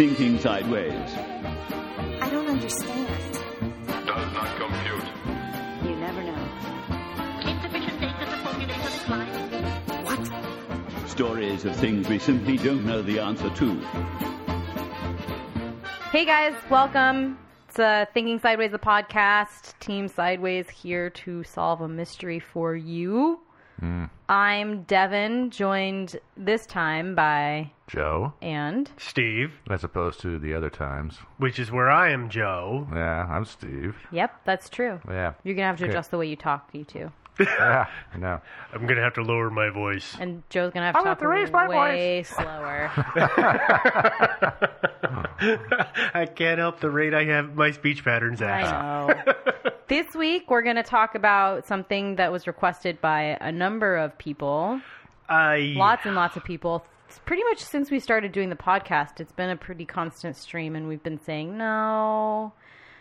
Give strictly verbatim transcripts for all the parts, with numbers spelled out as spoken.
Thinking Sideways. I don't understand. Does not compute. You never know. Insufficient data to formulate a reply. What? Stories of things we simply don't know the answer to. Hey guys, welcome. It's uh, Thinking Sideways, the podcast. Team Sideways here to solve a mystery for you. Mm. I'm Devin, joined this time by Joe and Steve, as opposed to the other times. which is where I am Joe. Yeah, I'm Steve. Yep, that's true. Yeah. You're gonna have to Okay. adjust the way you talk, you two. Yeah, I know. I'm going to have to lower my voice. And Joe's gonna have to I'm talk gonna raise my way slower. I can't help the rate I have my speech patterns at. I know. This week we're gonna talk about something that was requested by a number of people. I, Lots and lots of people. It's pretty much since we started doing the podcast, it's been a pretty constant stream, and we've been saying no,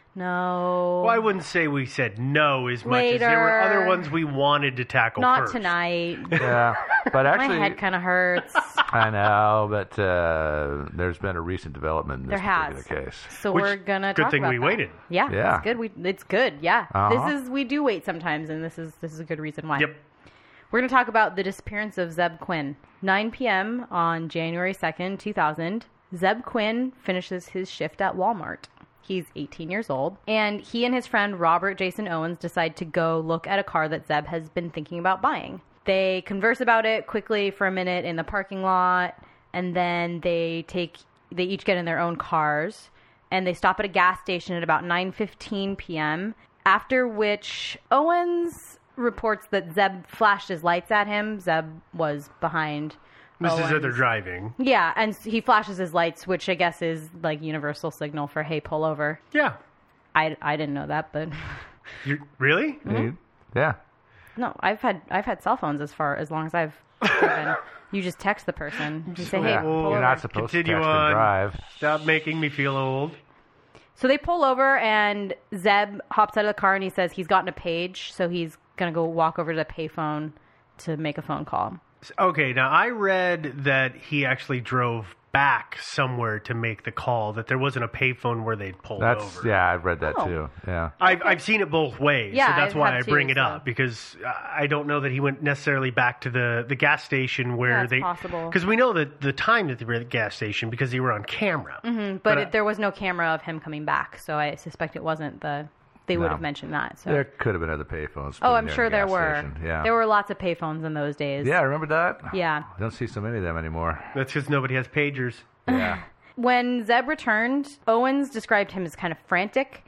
no. well, I wouldn't say we said no as much as there were Later. other ones we wanted to tackle Not first. tonight. Yeah, but actually, My head kind of hurts. I know, but uh, there's been a recent development in this There has. particular case. So Which- we're gonna good talk thing about we that. waited. Yeah, Yeah. it's good. We it's good. Yeah, Uh-huh. this is we do wait sometimes, and this is this is a good reason why. Yep. We're going to talk about the disappearance of Zeb Quinn. nine p.m. on January second, two thousand, Zeb Quinn finishes his shift at Walmart. He's eighteen years old, and he and his friend Robert Jason Owens decide to go look at a car that Zeb has been thinking about buying. They converse about it quickly for a minute in the parking lot, and then they take they each get in their own cars, and they stop at a gas station at about nine fifteen p.m., after which Owens reports that Zeb flashed his lights at him. Zeb was behind This Owens. is that they're driving. Yeah, and he flashes his lights, which I guess is like universal signal for, hey, pull over. Yeah. I, I didn't know that, but You really? Mm-hmm. Yeah. no, I've had I've had cell phones as far as long as I've driven. You just text the person. You say, hey, yeah. pull You're over. not supposed Continue to text on. and drive. Stop making me feel old. So they pull over, and Zeb hops out of the car, and he says he's gotten a page, so he's going to go walk over to the payphone to make a phone call. Okay, now I read that he actually drove back somewhere to make the call, that there wasn't a payphone where they'd pulled That's over. yeah, I've read that Oh. too. Yeah. I've, I've seen it both ways, Yeah, so that's I why I have bring too, it so- up, because I don't know that he went necessarily back to the, the gas station where That's they... possible. Because we know that the time that they were at the gas station because they were on camera. Mm-hmm, but I- it, there was no camera of him coming back, so I suspect it wasn't the... They would No. have mentioned that. So. There could have been other payphones. Oh, put I'm near sure the there gas were. station. Yeah. There were lots of payphones in those days. Yeah, remember that? Yeah. I don't see so many of them anymore. That's because nobody has pagers. Yeah. When Zeb returned, Owens described him as kind of frantic,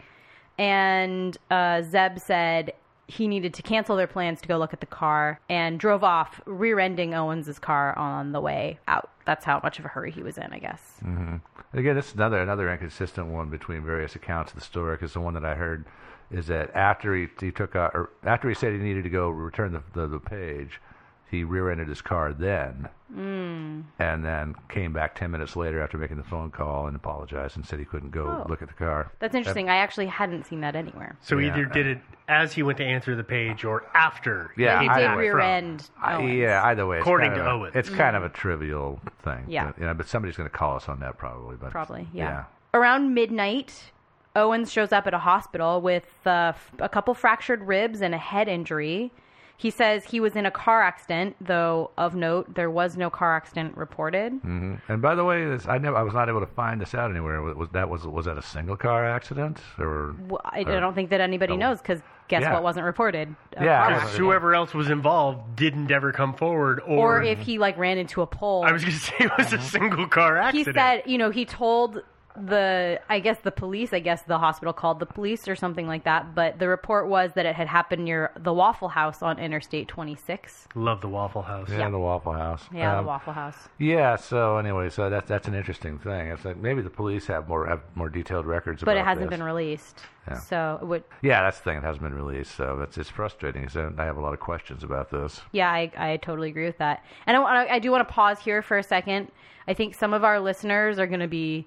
and uh, Zeb said he needed to cancel their plans to go look at the car and drove off, rear-ending Owens' car on the way out. That's how much of a hurry he was in, I guess. Mm-hmm. Again, this is another another inconsistent one between various accounts of the story, because the one that I heard is that after he he took out, or after he said he needed to go return the the, the page, he rear-ended his car then, Mm. and then came back ten minutes later after making the phone call and apologized and said he couldn't go Oh. look at the car. That's interesting. I actually hadn't seen that anywhere. So Yeah. either did it as he went to answer the page or after. Yeah, He I- did I- rear-end I, Owens. yeah, either way, it's According kind to of a, Owens. it's kind of a trivial thing. Yeah. but, you know, but somebody's going to call us on that probably. But Probably, yeah. Around midnight, Owens shows up at a hospital with uh, f- a couple fractured ribs and a head injury. He says he was in a car accident, though of note, there was no car accident reported. hmm And by the way, this, I never, I was not able to find this out anywhere. Was, was that was was that a single car accident or? Well, I, I or- don't think that anybody oh. knows, because guess Yeah. what wasn't reported? A Yeah, car I- Because accident. whoever else was involved didn't ever come forward. Or, Or if he like ran into a pole. I was going to say it was a single car He accident. said, you know, he told the, I guess the police, I guess the hospital called the police or something like that, but the report was that it had happened near the Waffle House on Interstate twenty-six. Love the Waffle House. Yeah, the Waffle House. Yeah, Um, the Waffle House. Yeah. So anyway, so that's that's an interesting thing. It's like maybe the police have more have more detailed records. But about it hasn't this. been released. Yeah. So it would, Yeah, that's the thing. It hasn't been released, so it's it's frustrating. So I have a lot of questions about this. yeah, I, I totally agree with that. And I, wanna- I do want to pause here for a second. I think some of our listeners are going to be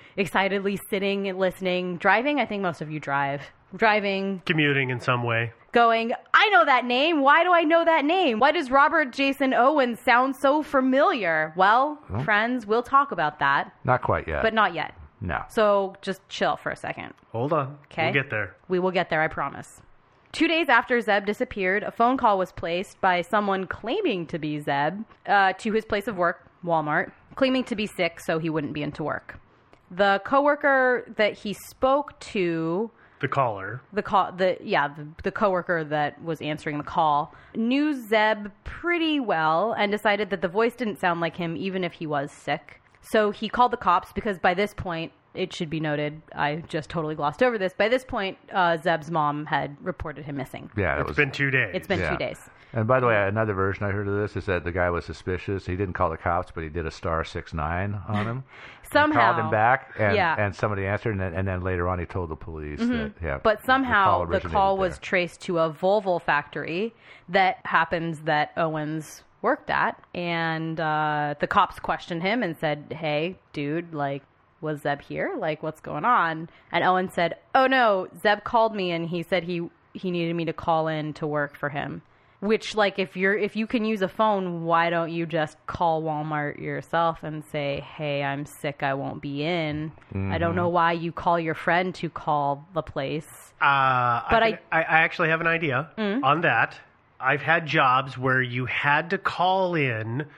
excitedly sitting and listening, driving. I think most of you drive. Driving, Commuting in some way. going, I know that name. Why do I know that name? Why does Robert Jason Owens sound so familiar? Well, Well. friends, we'll talk about that, Not quite yet. but not yet. No. So just chill for a second. Hold on. Okay. We'll get there. We will get there, I promise. Two days after Zeb disappeared, a phone call was placed by someone claiming to be Zeb uh, to his place of work, Walmart, claiming to be sick so he wouldn't be into work. The coworker that he spoke to, The caller. the call, the yeah, the, the coworker that was answering the call, knew Zeb pretty well and decided that the voice didn't sound like him, even if he was sick. So he called the cops because by this point, it should be noted, I just totally glossed over this. By this point, uh, Zeb's mom had reported him missing. Yeah, it It's was. been two days. It's been yeah. two days. And by the way, another version I heard of this is that the guy was suspicious. He didn't call the cops, but he did a star six nine on him. Somehow. He called him back, and, Yeah. and somebody answered, and then, and then later on he told the police that, yeah. But somehow the originated call was there. traced to a Volvo factory that happens that Owens worked at. And uh, the cops questioned him and said, hey, dude, like, was Zeb here? Like, what's going on? And Owen said, oh, no, Zeb called me and he said he, he needed me to call in to work for him. Which, like, if you're if you can use a phone, why don't you just call Walmart yourself and say, hey, I'm sick, I won't be in. Mm-hmm. I don't know why you call your friend to call the place. Uh, But I, I- can- I, I actually have an idea on that. I've had jobs where you had to call in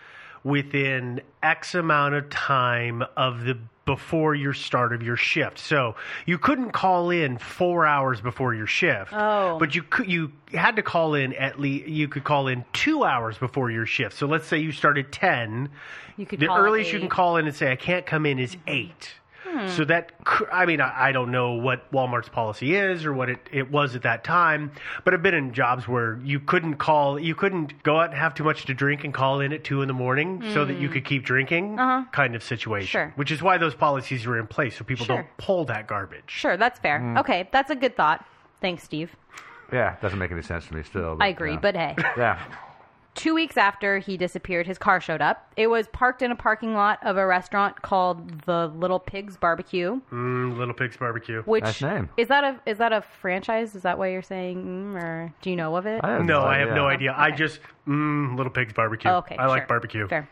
within X amount of time of the before your start of your shift. So you couldn't call in four hours before your shift. Oh. But you could you had to call in at least you could call in two hours before your shift. So let's say you start at ten. You could the call at earliest you eight. can call in and say I can't come in is eight. So that, cr- I mean, I, I don't know what Walmart's policy is or what it, it was at that time, but I've been in jobs where you couldn't call, you couldn't go out and have too much to drink and call in at two in the morning so that you could keep drinking kind of situation. Sure. Which is why those policies were in place so people Sure. don't pull that garbage. Sure, that's fair. Mm. Okay, that's a good thought. Thanks, Steve. Yeah, doesn't make any sense to me still. I agree, yeah. but hey. Yeah. Two weeks after he disappeared, his car showed up. It was parked in a parking lot of a restaurant called the Little Pigs Barbecue. Mm, Little Pig's Barbecue. Which Nice name. is that a is that a franchise? Is that what you're saying, mm, or do you know of it? I have No, I have no idea. idea. I just, mm, Little Pig's Barbecue. Oh, okay, I like sure. barbecue. Fair.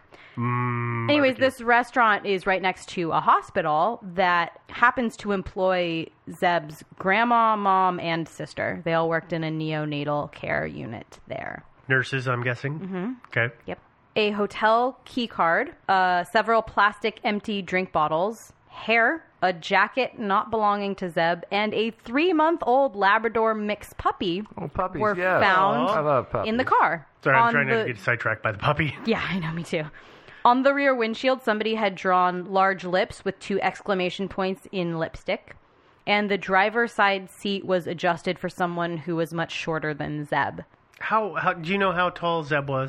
Mm, Anyways, barbecue. this restaurant is right next to a hospital that happens to employ Zeb's grandma, mom, and sister. They all worked in a neonatal care unit there. Nurses, I'm guessing. Mm-hmm. Okay. Yep. A hotel key card, uh, several plastic empty drink bottles, hair, a jacket not belonging to Zeb, and a three-month-old Labrador mixed puppy Oh, puppies, were yes. found I love puppies. in the car. Sorry, I'm On trying not the- to get sidetracked by the puppy. Yeah, I know, me too. On the rear windshield, somebody had drawn large lips with two exclamation points in lipstick. And the driver's side seat was adjusted for someone who was much shorter than Zeb. How, how do you know how tall Zeb was?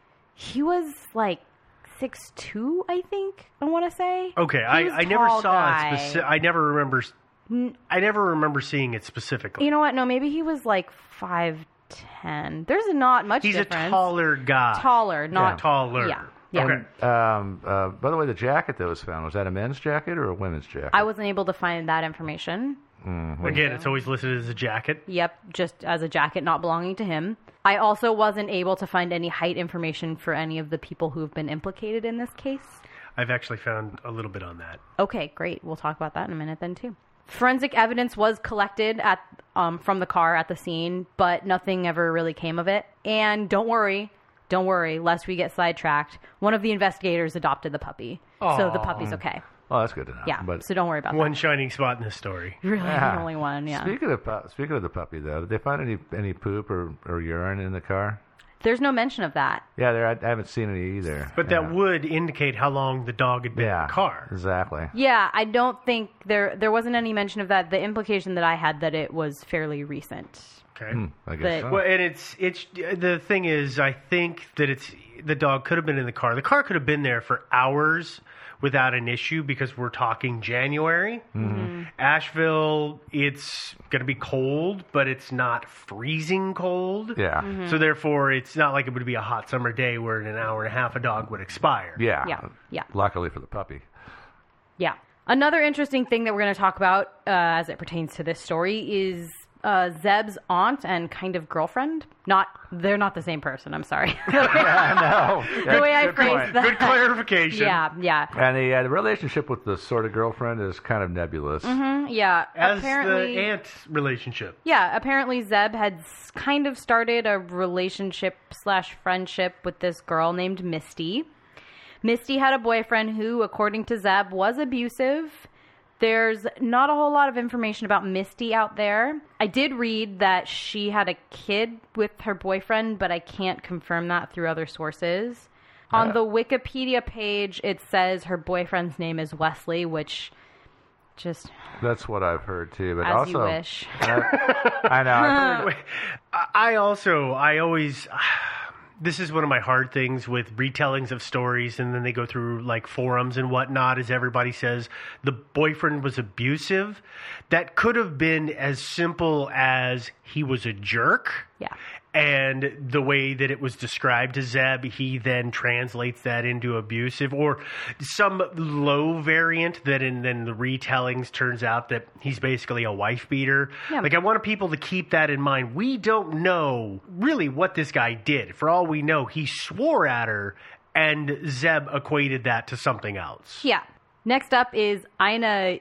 He was like six two, I think, I want to say. Okay, He I, was I never tall saw guy. it. Speci- I never remember. s- I never remember seeing it specifically. You know what? No, maybe he was like five ten. There's not much He's difference. a taller guy. Taller, not... Taller. Yeah. Yeah. Okay. Um, uh, by the way, the jacket that was found, was that a men's jacket or a women's jacket? I wasn't able to find that information. Again, it's always listed as a jacket. Yep, just as a jacket not belonging to him. I also wasn't able to find any height information for any of the people who've been implicated in this case. I've actually found a little bit on that. Okay, great. We'll talk about that in a minute then, too. Forensic evidence was collected at um, from the car at the scene, but nothing ever really came of it. And don't worry, don't worry, lest we get sidetracked. One of the investigators adopted the puppy, so the Aw. puppy's okay. Oh, that's good to know. Yeah, But so don't worry about One shining spot in this story. that. Really, Yeah. the only one, yeah. Speaking of pu- speaking of the puppy, though, did they find any any poop or, or urine in the car? There's no mention of that. Yeah, there. I, I haven't seen any either. But yeah. that would indicate how long the dog had been yeah, in the car. exactly. Yeah, I don't think there there wasn't any mention of that. The implication that I had that it was fairly recent. Okay. Hmm, I guess But- so. Well, and it's it's the thing is, I think that it's the dog could have been in the car. The car could have been there for hours without an issue because we're talking January. Mm-hmm. Asheville, it's going to be cold, but it's not freezing cold. yeah, Mm-hmm. So therefore, it's not like it would be a hot summer day where in an hour and a half a dog would expire. yeah, Yeah, yeah. Luckily for the puppy. Yeah. Another interesting thing that we're going to talk about uh, as it pertains to this story is uh, Zeb's aunt and kind of girlfriend. Not, they're not the same person. I'm sorry. Yeah, no. The way I Good phrased point. that. Good clarification. Yeah, yeah, And the, uh, the relationship with the sort of girlfriend is kind of nebulous. Mm, yeah. As apparently, the aunt relationship. yeah. Apparently, Zeb had s- kind of started a relationship slash friendship with this girl named Misty. Misty had a boyfriend who, according to Zeb, was abusive. There's not a whole lot of information about Misty out there. I did read that she had a kid with her boyfriend, but I can't confirm that through other sources. On Uh. the Wikipedia page, it says her boyfriend's name is Wesley, which just That's what I've heard too. But as also, you wish. I, I know. I've heard, Wait, I I also, I always, this is one of my hard things with retellings of stories, and then they go through like forums and whatnot, as everybody says, the boyfriend was abusive. That could have been as simple as he was a jerk. Yeah. And the way that it was described to Zeb, he then translates that into abusive, or some low variant that in then the retellings turns out that he's basically a wife beater. Yeah. Like, I want people to keep that in mind. We don't know really what this guy did. For all we know, he swore at her, and Zeb equated that to something else. Yeah. Next up is Ina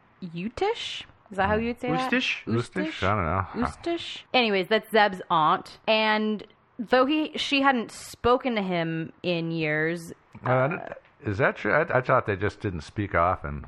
Utish. Is that how you would say that? Ustish? Ustish? I don't know. Ustish? Anyways, that's Zeb's aunt. And though he she hadn't spoken to him in years, Uh, is that true? I, I thought they just didn't speak often.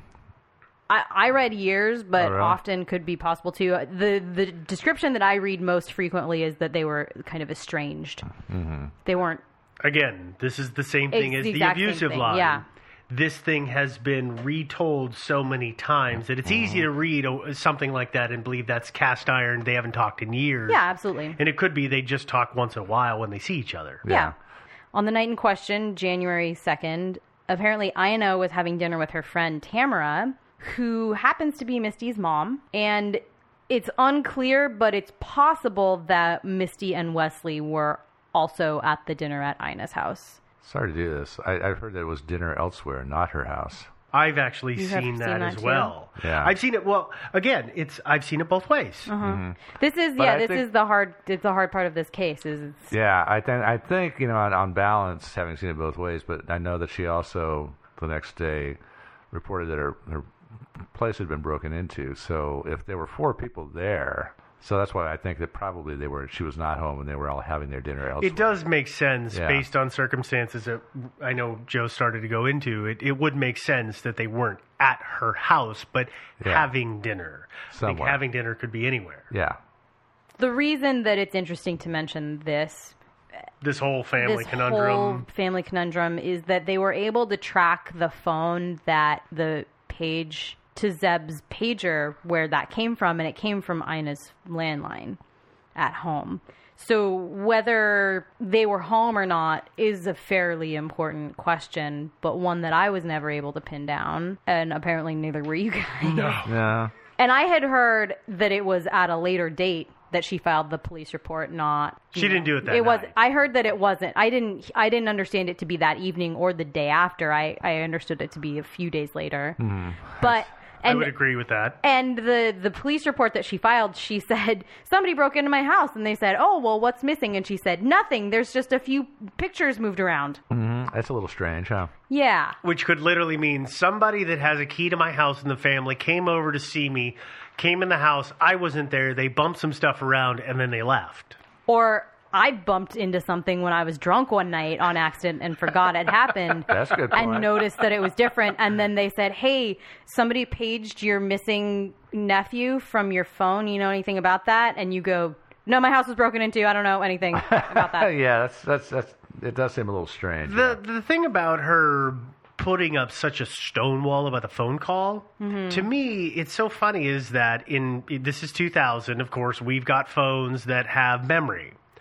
I, I read years, but Oh, really? often could be possible too. The the description that I read most frequently is that they were kind of estranged. Mm-hmm. They weren't. Again, this is the same thing It's as the the exact same abusive thing, line. yeah. This thing has been retold so many times that it's easy to read a- something like that and believe that's cast iron. They haven't talked in years. Yeah, absolutely. And it could be they just talk once in a while when they see each other. Yeah. On the night in question, January second, apparently Ina was having dinner with her friend Tamara, who happens to be Misty's mom. And it's unclear, but it's possible that Misty and Wesley were also at the dinner at Ina's house. Sorry to do this. I, I've heard that it was dinner elsewhere, not her house. I've actually You have seen seen that, that as too? well. Yeah. I've seen it. Well, again, it's I've seen it both ways. Uh-huh. This is But yeah. I This think- is the hard. It's the hard part of this case. Is it's, Yeah, I think I think you know on, on balance, having seen it both ways, but I know that she also the next day reported that her her place had been broken into. So if there were four people there, so that's why I think that probably they were. She was not home, and they were all having their dinner elsewhere. It does make sense Yeah. based on circumstances that I know Joe started to go into. It, it would make sense that they weren't at her house, but Yeah. having dinner. I think Somewhere. having dinner could be anywhere. Yeah. the reason that it's interesting to mention this This whole family this conundrum. whole family conundrum is that they were able to track the phone that the page to Zeb's pager where that came from, and it came from Ina's landline at home. So whether they were home or not is a fairly important question, but one that I was never able to pin down, and apparently neither were you guys. Yeah. And I had heard that it was at a later date that she filed the police report, not you She know, didn't do it that It was. night. I heard that it wasn't. I didn't. I didn't understand it to be that evening or the day after. I, I understood it to be a few days later. But I and would agree with that. and the the police report that she filed, she said somebody broke into my house, and they said, "Oh, well, what's missing?" And she said, "Nothing. There's just a few pictures moved around." hmm That's a little strange, huh? Yeah. Which could literally mean somebody that has a key to my house in the family came over to see me, came in the house, I wasn't there, they bumped some stuff around, and then they left. Or I bumped into something when I was drunk one night on accident and forgot it happened. That's a good point. And noticed that it was different. And then they said, "Hey, somebody paged your missing nephew from your phone. You know anything about that?" And you go, "No, my house was broken into. I don't know anything about that." yeah, that's that's that's. It does seem a little strange. The the thing about her putting up such a stonewall about the phone call, to me, it's so funny is that in this is two thousand, of course, we've got phones that have memory.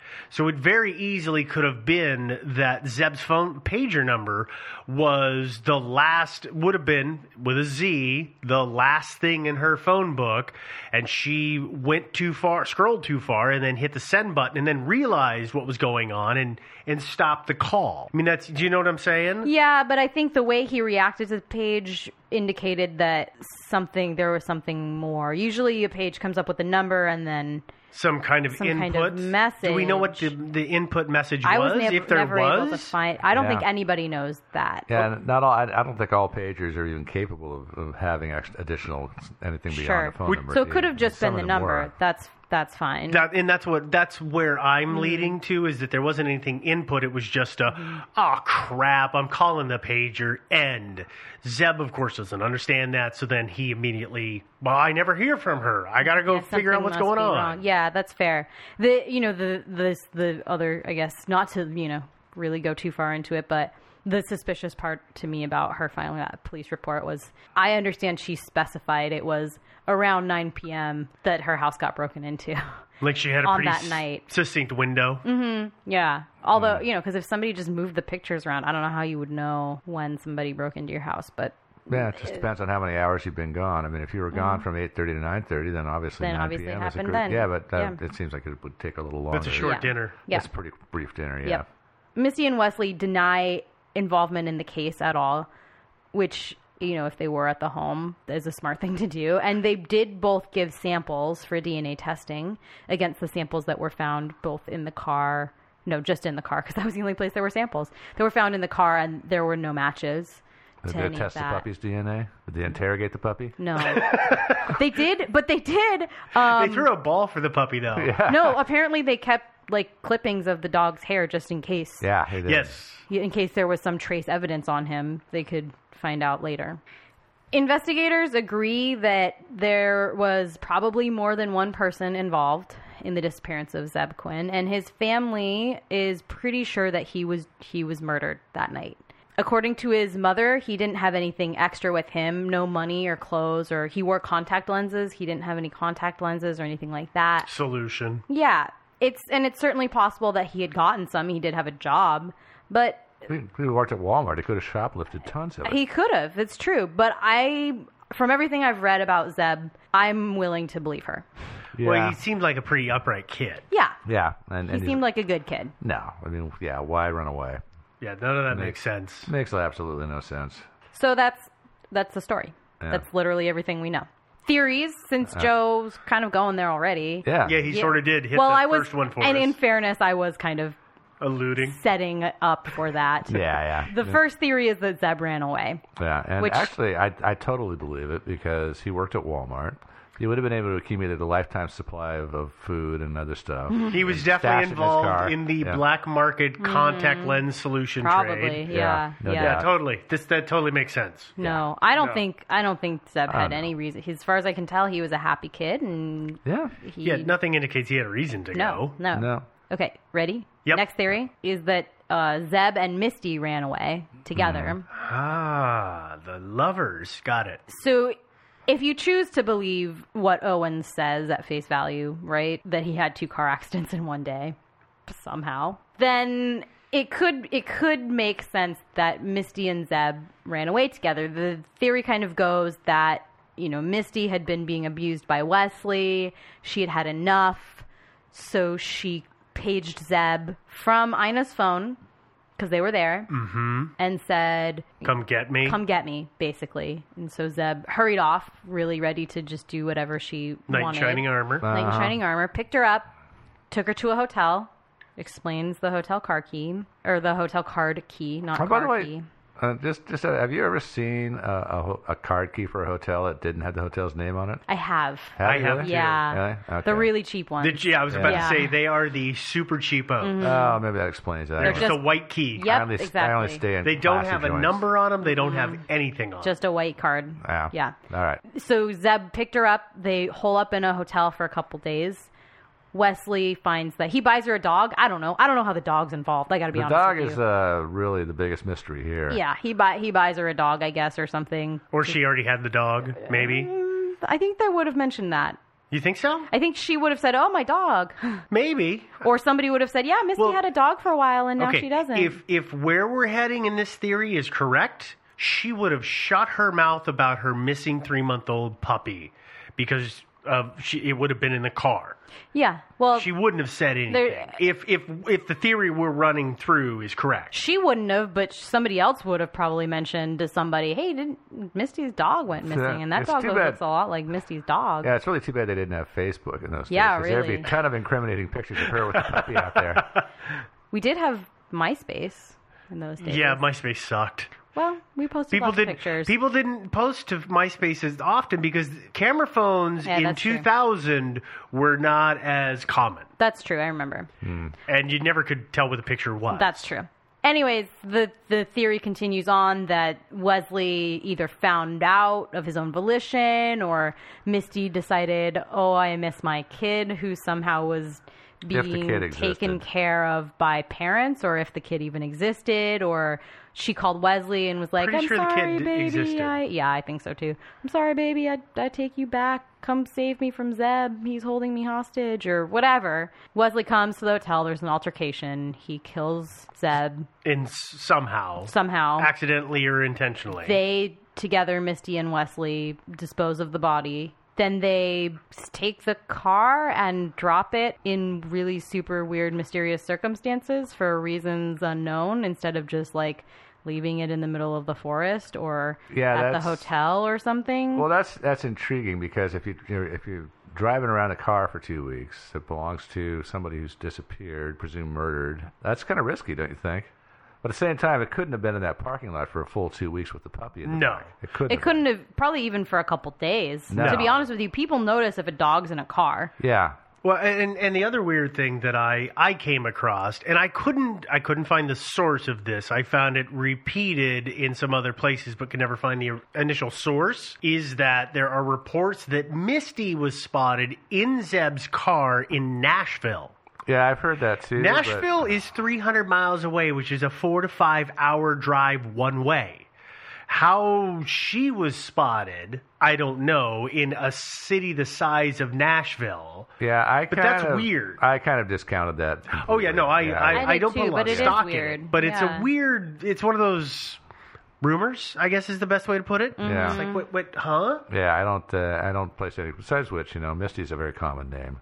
So it very easily could have been that Zeb's phone pager number was the last, would have been, with a Z, the last thing in her phone book, and she went too far, scrolled too far, and then hit the send button, and then realized what was going on and, and stopped the call. I mean, that's, do you know what I'm saying? Yeah, but I think the way he reacted to the page indicated that something, there was something more. Usually a page comes up with a number and then Some kind of some input. kind of message. Do we know what the, the input message I was was? never, if there never was? able to find. I don't Yeah. think anybody knows that. Yeah, and not all. I, I don't think all pagers are even capable of, of having ex- additional anything beyond Sure. a phone We- number. So it could have just Some been of the them number. were. That's that's fine. That, and that's what that's where I'm Mm. leading to, is that there wasn't anything input. It was just a, Mm-hmm. oh crap, I'm calling the pager end. Zeb, of course, doesn't understand that, so then he immediately, well, I never hear from her. I got to go Yeah, figure out something what's must going be on. wrong. Yeah, that's fair. The you know the this the other I guess not to you know really go too far into it, but the suspicious part to me about her filing that police report was I understand she specified it was around nine p.m. that her house got broken into. Like she had a On pretty that s- night. succinct window. Yeah. Although, you know, because if somebody just moved the pictures around, I don't know how you would know when somebody broke into your house, but Yeah, it just depends on how many hours you've been gone. I mean, if you were gone from eight thirty to nine thirty, then obviously Mm-hmm. Then nine obviously it p.m. is a happened great. then. Yeah, but that, Yeah. it seems like it would take a little longer. That's a short Yeah. dinner. yeah. It's a pretty brief dinner. Yeah. Yep. Missy and Wesley deny involvement in the case at all, which, you know, if they were at the home, is a smart thing to do. And they did both give samples for D N A testing against the samples that were found both in the car. No, just in the car, because that was the only place there were samples. They were found in the car, and there were no matches Did to they any test of the that. puppy's D N A? Did they interrogate the puppy? No. They did, but they did. Um, They threw a ball for the puppy, though. no, apparently they kept, like, clippings of the dog's hair just in case. Yeah, they did. Yes. In case there was some trace evidence on him, they could find out later. Investigators agree that there was probably more than one person involved in the disappearance of Zeb Quinn, and his family is pretty sure that he was he was murdered that night. According to his mother, he didn't have anything extra with him, no money or clothes, or he wore contact lenses. He didn't have any contact lenses or anything like that. Solution. Yeah, it's and it's certainly possible that he had gotten some. He did have a job, but He, he worked at Walmart. He could have shoplifted tons of it. he could have. It's true. But I, from everything I've read about Zeb, I'm willing to believe her. yeah. Well, he seemed like a pretty upright kid. Yeah, yeah. And, he and seemed like a good kid. No. I mean, yeah, why run away? Yeah, none of that Makes- makes sense. Makes absolutely no sense. So that's that's the story. Yeah. That's literally everything we know. Theories, since Joe's kind of going there already. Yeah. Yeah, he sort of did hit well, the I was, first one for and us. in fairness, I was kind of Alluding. setting up for that. Yeah, yeah. The first theory is that Zeb ran away. Yeah, and Which- actually, I I totally believe it because he worked at Walmart. He would have been able to accumulate a lifetime supply of, of food and other stuff. He was and definitely stash it in his involved car. in the Yeah. black market contact lens solution Mm-hmm. Probably, trade. yeah, Yeah, no yeah. Yeah, doubt. totally. This that totally makes sense. No, I don't No. think I don't think Zeb I had don't any reason. He, as far as I can tell, he was a happy kid, and Yeah. he Yeah, nothing indicates he had a reason to no, go. no, No. Okay, ready? Yep. Next theory is that uh, Zeb and Misty ran away together. Mm-hmm. Ah, the lovers. Got it. So, if you choose to believe what Owen says at face value, right, that he had two car accidents in one day, somehow, then it could it could make sense that Misty and Zeb ran away together. The theory kind of goes that, you know, Misty had been being abused by Wesley. She had had enough, so she paged Zeb from Ina's phone, because they were there, Mm-hmm. and said, Come get me. come get me, basically. And so Zeb hurried off, really ready to just do whatever she Knight in wanted. shining armor. Knight in Uh-huh. shining armor. Picked her up, took her to a hotel, explains the hotel car key, or the hotel card key, not Oh, car by the way, key. uh, just just uh, have you ever seen a, a, ho- a card key for a hotel that didn't have the hotel's name on it? I have. Have I you have really? too. Yeah. Really? Okay. The really cheap ones. The- yeah, I was about Yeah. to say they are the super cheapo. Oh, maybe that explains it. I They're only- just, just- a white key. Yep, I only, exactly. I only stay in They don't classy have a joints. number on them. They don't have anything on. Just a white card. Yeah. Yeah. All right. So Zeb picked her up. They hole up in a hotel for a couple days. Wesley finds that he buys her a dog. I don't know. I don't know how the dog's involved. I got to be The honest dog with is you. uh, really the biggest mystery here. Yeah, he buy he buys her a dog, I guess, or something. Or she already had the dog, maybe. I think they would have mentioned that. You think so? I think she would have said, "Oh, my dog," Maybe. or somebody would have said, "Yeah, Misty Well, had a dog for a while, and now okay, she doesn't." If if where we're heading in this theory is correct, she would have shut her mouth about her missing three-month-old puppy because uh, she, it would have been in the car. yeah, well, She wouldn't have said anything There- if if if the theory we're running through is correct. she wouldn't have, but somebody else would have probably mentioned to somebody, "Hey, didn't Misty's dog went missing, and that It's dog too looks bad. a lot like Misty's dog." Yeah, it's really too bad they didn't have Facebook in those days. Yeah, 'cause There'd really. be a ton of incriminating pictures of her with the puppy out there. We did have MySpace in those days. Yeah, MySpace sucked. Well, we posted People lots of didn't. pictures. People didn't post to MySpace as often because camera phones Yeah, in that's true. two thousand were not as common, That's true. I remember. and you never could tell what the picture was. That's true. Anyways, the the theory continues on that Wesley either found out of his own volition or Misty decided, "Oh, I miss my kid," who somehow was If the being kid taken existed. care of by parents, or if the kid even existed, or she called Wesley and was like, Pretty "I'm sure the kid sorry, d- baby. existed. I, yeah, I think so too. I'm sorry, baby. I I take you back. Come save me from Zeb. He's holding me hostage," or whatever. Wesley comes to the hotel. There's an altercation. He kills Zeb in s- somehow, somehow. accidentally or intentionally. They together, Misty and Wesley, dispose of the body. Then they take the car and drop it in really super weird, mysterious circumstances for reasons unknown, instead of just like leaving it in the middle of the forest or Yeah, at the that's- hotel or something. Well, that's that's intriguing because if you you're, if you're driving around a car for two weeks that belongs to somebody who's disappeared, presumed murdered, that's kind of risky, don't you think? But at the same time, it couldn't have been in that parking lot for a full two weeks with the puppy in the No. back. It couldn't. It have couldn't have, probably even for a couple days. No. To be honest with you, people notice if a dog's in a car. been. Yeah. Well, and and the other weird thing that I, I came across, and I couldn't I couldn't find the source of this. I found it repeated in some other places, but could never find the initial source. Is that there are reports that Misty was spotted in Zeb's car in Nashville. Yeah, I've heard that too. but- Nashville is three hundred miles away, which is a four to five hour drive one way. How she was spotted, I don't know, in a city the size of Nashville. Yeah, I But kind that's of, weird. I kind of discounted that. Oh yeah, no, I Yeah. I, I I, did don't too, put a lot but of it is stock in weird. it. But it's Yeah. a weird. It's one of those rumors, I guess, is the best way to put it. Yeah. It's like, what, what, huh? Yeah, I don't. Uh, I don't place any. Besides which, you know, Misty's a very common name.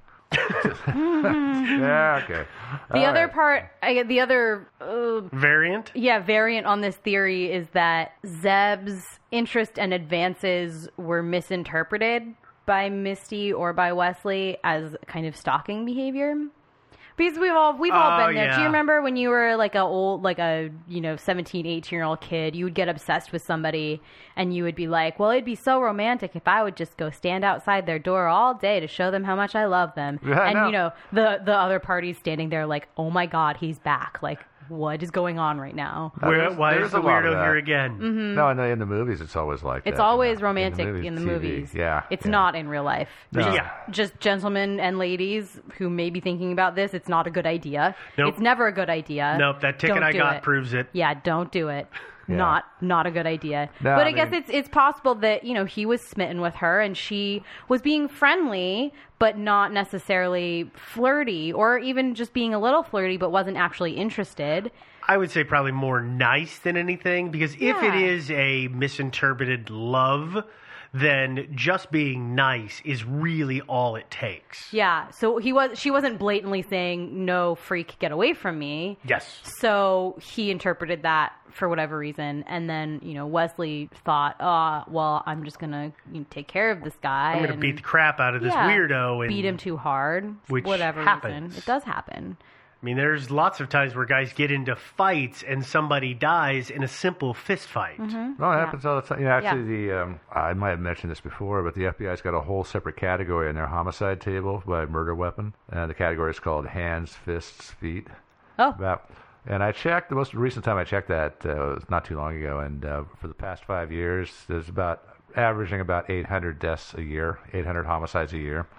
Yeah. Okay. The All other right. part, I, the other uh, Variant. yeah, variant on this theory is that Zeb's interest and advances were misinterpreted by Misty or by Wesley as kind of stalking behavior. Because we've all we've all Oh, been there. Do yeah. you remember when you were like a old like a, you know, seventeen, eighteen year old kid, you would get obsessed with somebody and you would be like, "Well, it'd be so romantic if I would just go stand outside their door all day to show them how much I love them." Yeah, I and know. you know, the the other party's standing there like, "Oh my god, he's back." Like, what is going on right now? Where, There's- why there's is the a lot of weirdo that. here again? No, in the, in the movies, it's always like It's that. always you know, romantic in the, T V. movies. Yeah. It's yeah. not in real life. No. Just, Yeah. just gentlemen and ladies who may be thinking about this, it's not a good idea. Nope. It's never a good idea. Nope, that ticket Don't I do got it. proves it. Yeah, don't do it. Yeah. Not not a good idea. No, but I, I guess mean- it's it's possible that, you know, he was smitten with her and she was being friendly but not necessarily flirty, or even just being a little flirty but wasn't actually interested. I would say probably more nice than anything, because if Yeah. it is a misinterpreted love, then just being nice is really all it takes. Yeah, so he was she wasn't blatantly saying, "No, freak, get away from me." Yes. So he interpreted that for whatever reason, and then, you know, Wesley thought, "Oh, well, I'm just gonna, you know, take care of this guy. I'm going to and- beat the crap out of this yeah, weirdo. And beat him too hard, for Which whatever happens. reason. It does happen. I mean, there's lots of times where guys get into fights and somebody dies in a simple fist fight. Mm-hmm. No, it happens all the time. You know, actually, the um, I might have mentioned this before, but the F B I's got a whole separate category in their homicide table by murder weapon. Uh, the category is called hands, fists, feet. Oh, About, and I checked, the most recent time I checked that uh, was not too long ago, and uh, for the past five years, there's about averaging about eight hundred deaths a year, eight hundred homicides a year.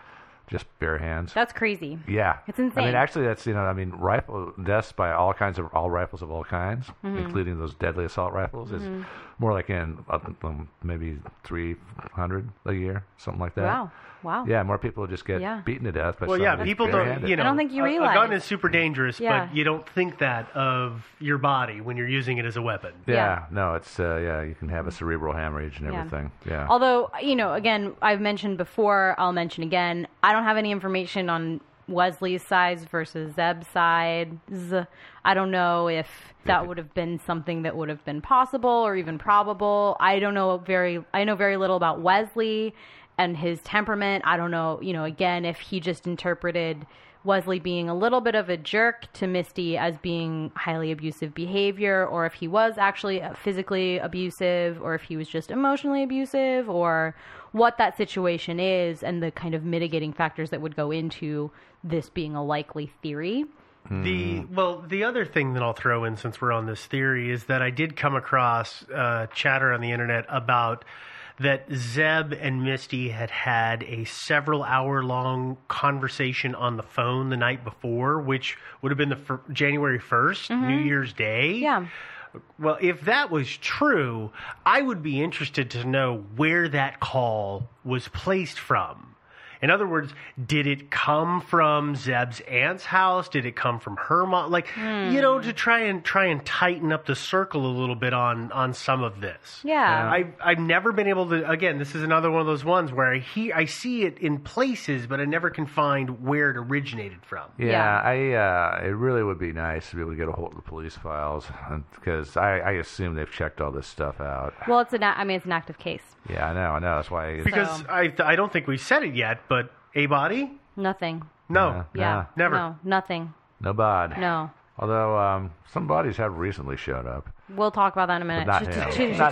just bare hands. That's crazy. Yeah, It's insane. I mean, actually, that's you know, I mean, rifle deaths by all kinds of all rifles of all kinds, Mm-hmm. including those deadly assault rifles, is more like in uh, um, maybe three hundred a year, something like that. Wow. Wow. Yeah, more people just get Yeah. beaten to death by Well, yeah, somebody people don't. barehanded. You know, I don't think you a- realize. a gun is super dangerous, Yeah. but you don't think that of your body when you're using it as a weapon. Yeah, Yeah. no, it's uh, yeah, you can have a cerebral hemorrhage and Yeah. everything. Yeah. Although, you know, again, I've mentioned before, I'll mention again, I don't have any information on Wesley's side versus Zeb's side. Z- I don't know if that would have been something that would have been possible or even probable. I don't know very, I know very little about Wesley and his temperament. I don't know, you know, again, if he just interpreted Wesley being a little bit of a jerk to Misty as being highly abusive behavior, or if he was actually physically abusive, or if he was just emotionally abusive, or what that situation is and the kind of mitigating factors that would go into this being a likely theory. The well, the other thing that I'll throw in since we're on this theory is that I did come across uh, chatter on the internet about that Zeb and Misty had had a several hour long conversation on the phone the night before, which would have been the fir- January first, New Year's Day. Yeah. Well, if that was true, I would be interested to know where that call was placed from. In other words, did it come from Zeb's aunt's house? Did it come from her mom? Like, you know, to try and try and tighten up the circle a little bit on on some of this. Yeah. I've I've never been able to. Again, this is another one of those ones where I he I see it in places, but I never can find where it originated from. Yeah, Yeah. I. Uh, it really would be nice to be able to get a hold of the police files because I, I assume they've checked all this stuff out. Well, it's an, I mean, it's an active case. Yeah, I know, I know. That's why. Because So- I I don't think we've said it yet, but a body? Nothing. No. Yeah. Yeah. Nah. Never. No, nothing. No bod. No. Although um, some bodies have recently showed up. We'll talk about that in a minute. But not him. Not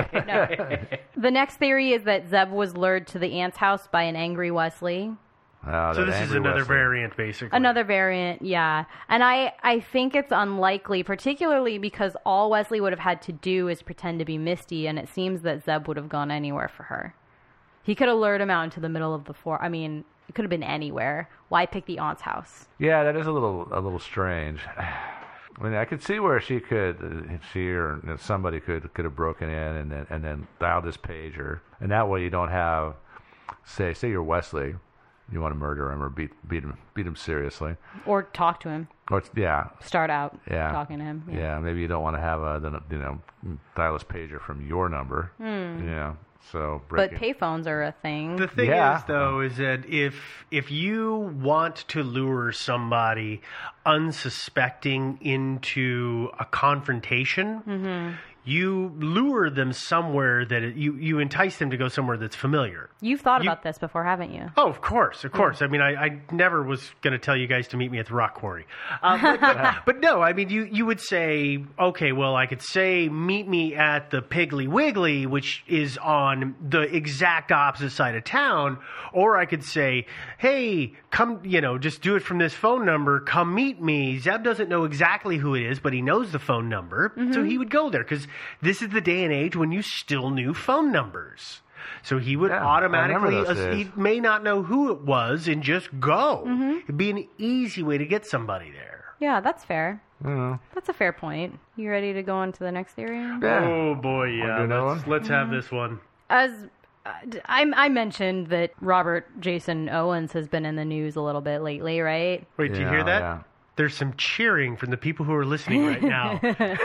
Zeb. The next theory is that Zeb was lured to the aunt's house by an angry Wesley. Oh, So that this is angry another Wesley. variant, basically. Another variant, yeah. And I, I think it's unlikely, particularly because all Wesley would have had to do is pretend to be Misty, and it seems that Zeb would have gone anywhere for her. He could have lured him out into the middle of the forest. I mean, it could have been anywhere. Why pick the aunt's house? Yeah, that is a little a little strange. I mean, I could see where she could, uh, she or you know, somebody could could have broken in and then and then dialed this pager, and that way you don't have, say, say you're Wesley, you want to murder him or beat beat him beat him seriously, Or talk to him. or it's, yeah, Start out yeah, talking to him. Yeah. Yeah. maybe you don't want to have a the, you know dial this pager from your number, yeah. So break But it. payphones are a thing. The thing Yeah. is, though, is that if if you want to lure somebody unsuspecting into a confrontation, Mm-hmm. you lure them somewhere that it, you you entice them to go somewhere that's familiar. You've thought You- about this before, haven't you? Oh, of course, of course. I mean, I, I never was going to tell you guys to meet me at the rock quarry. Uh, but, but, but no, I mean, you, you would say, okay, well, I could say, meet me at the Piggly Wiggly, which is on the exact opposite side of town. Or I could say, hey, come, you know, just do it from this phone number. Come meet me. Zeb doesn't know exactly who it is, but he knows the phone number. So he would go there because this is the day and age when you still knew phone numbers. So he would Yeah, I automatically, remember those uh, he days. may not know who it was and just go. Mm-hmm. It'd be an easy way to get somebody there. Yeah, that's fair. Mm. That's a fair point. You ready to go on to the next theory? Yeah. Oh boy, Wanna yeah. do another Let's, one? let's have this one. As uh, I, I mentioned that Robert Jason Owens has been in the news a little bit lately, right? Wait, do you Yeah, hear that? yeah. There's some cheering from the people who are listening right now.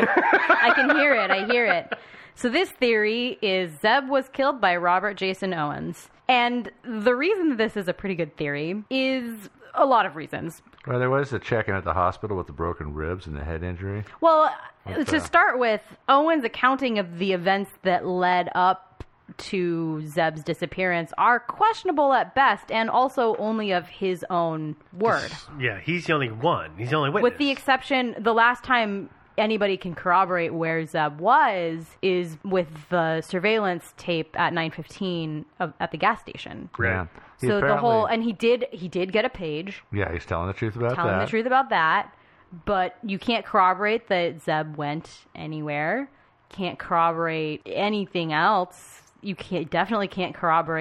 I can hear it. I hear it. So this theory is Zeb was killed by Robert Jason Owens. And the reason that this is a pretty good theory is a lot of reasons. Well, there was a check-in at the hospital with the broken ribs and the head injury. Well, What's to that? start with, Owens' accounting of the events that led up to Zeb's disappearance are questionable at best and also only of his own word. Yeah, he's the only one. He's the only witness. With the exception, the last time anybody can corroborate where Zeb was is with the surveillance tape at nine fifteen of, at the gas station. Yeah. He So the apparently- whole, and he did he did get a page Yeah, he's telling the truth about telling that. the truth about that, but you can't corroborate that Zeb went anywhere. Can't corroborate anything else. You can't definitely can't corroborate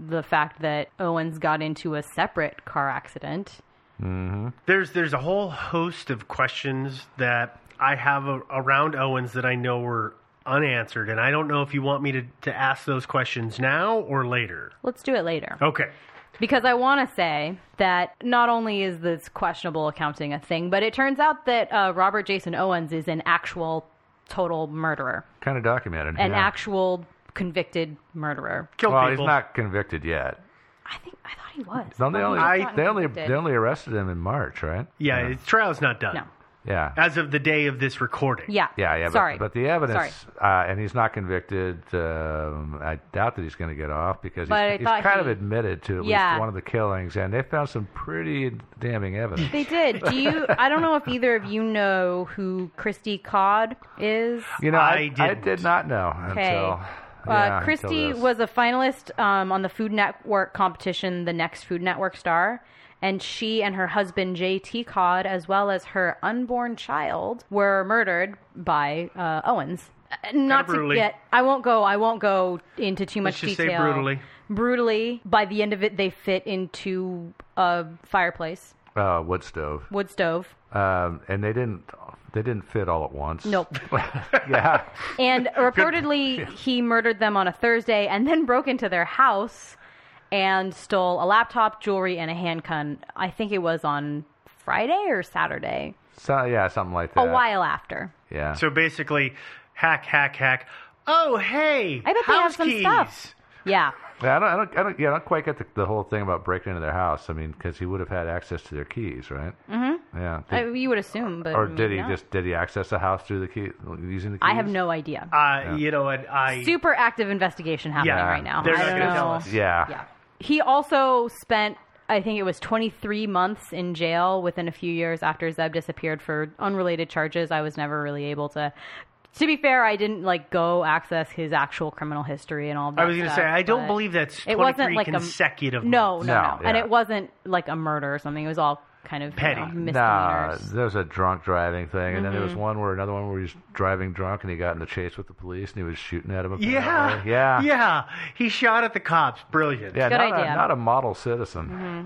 the fact that Owens got into a separate car accident. Mm-hmm. There's there's a whole host of questions that I have a, around Owens that I know were unanswered, and I don't know if you want me to, to ask those questions now or later. Let's do it later. Okay. Because I want to say that not only is this questionable accounting a thing, but it turns out that uh, Robert Jason Owens is an actual total murderer. Kind of documented. An yeah. actual convicted murderer. Kill well, people. he's not convicted yet. I think I thought he was. No, they I thought only he was I- gotten they only convicted. they only arrested him in March, right? Yeah, his trial's not done. No. Yeah. As of the day of this recording. Yeah. Yeah, yeah, but, Sorry. but the evidence, uh, and he's not convicted. Um, I doubt that he's going to get off because But I he's, he's thought kind he- of admitted to at Yeah. least one of the killings, and they found some pretty damning evidence. They did. Do you? I don't know if either of you know who Christy Codd is. You know, I, I I didn't. did not know Okay. until. Uh, yeah, until Christy this. was a finalist um, on the Food Network competition, The Next Food Network Star. And she and her husband, J T Codd, as well as her unborn child, were murdered by uh, Owens. Uh, Not to brutally. get, I won't go, I won't go into too much Let's just say detail. brutally. Brutally. By the end of it, they fit into a fireplace, uh, wood stove, wood stove. um, and they didn't they didn't fit all at once. Nope. yeah, And reportedly, he murdered them on a Thursday and then broke into their house and stole a laptop, jewelry, and a handgun. I think it was on Friday or Saturday, so yeah, something like that. a while after. Yeah. So basically, hack, hack, hack. Oh, hey, I bet they have house some keys. stuff. Yeah. Yeah, I don't, I don't, I don't, yeah, I don't quite get the, the whole thing about breaking into their house. I mean, because he would have had access to their keys, right? Mm-hmm. Yeah. I, Did- you would assume, but or maybe did he not. just did he access the house through the key using the keys? I have no idea. Uh, You know what? I Super active investigation happening Yeah, right now. they're I not don't gonna know. tell us. Yeah. Yeah. He also spent, I think it was twenty-three months in jail within a few years after Zeb disappeared for unrelated charges. I was never really able to. To be fair, I didn't like go access his actual criminal history and all that. I was going to stuff, say I don't but believe that's it twenty-three wasn't like consecutive. a no, months. no, No, no, and yeah. it wasn't like a murder or something. It was all kind of Petty. you know, Nah, misdemeanors. there was a drunk driving thing, and then there was Mm-hmm. one where another one where he was driving drunk and he got in the chase with the police and he was shooting at him. Yeah, apparently. yeah, yeah. He shot at the cops. Brilliant. Yeah, Good not, idea. A, not a model citizen. Mm-hmm.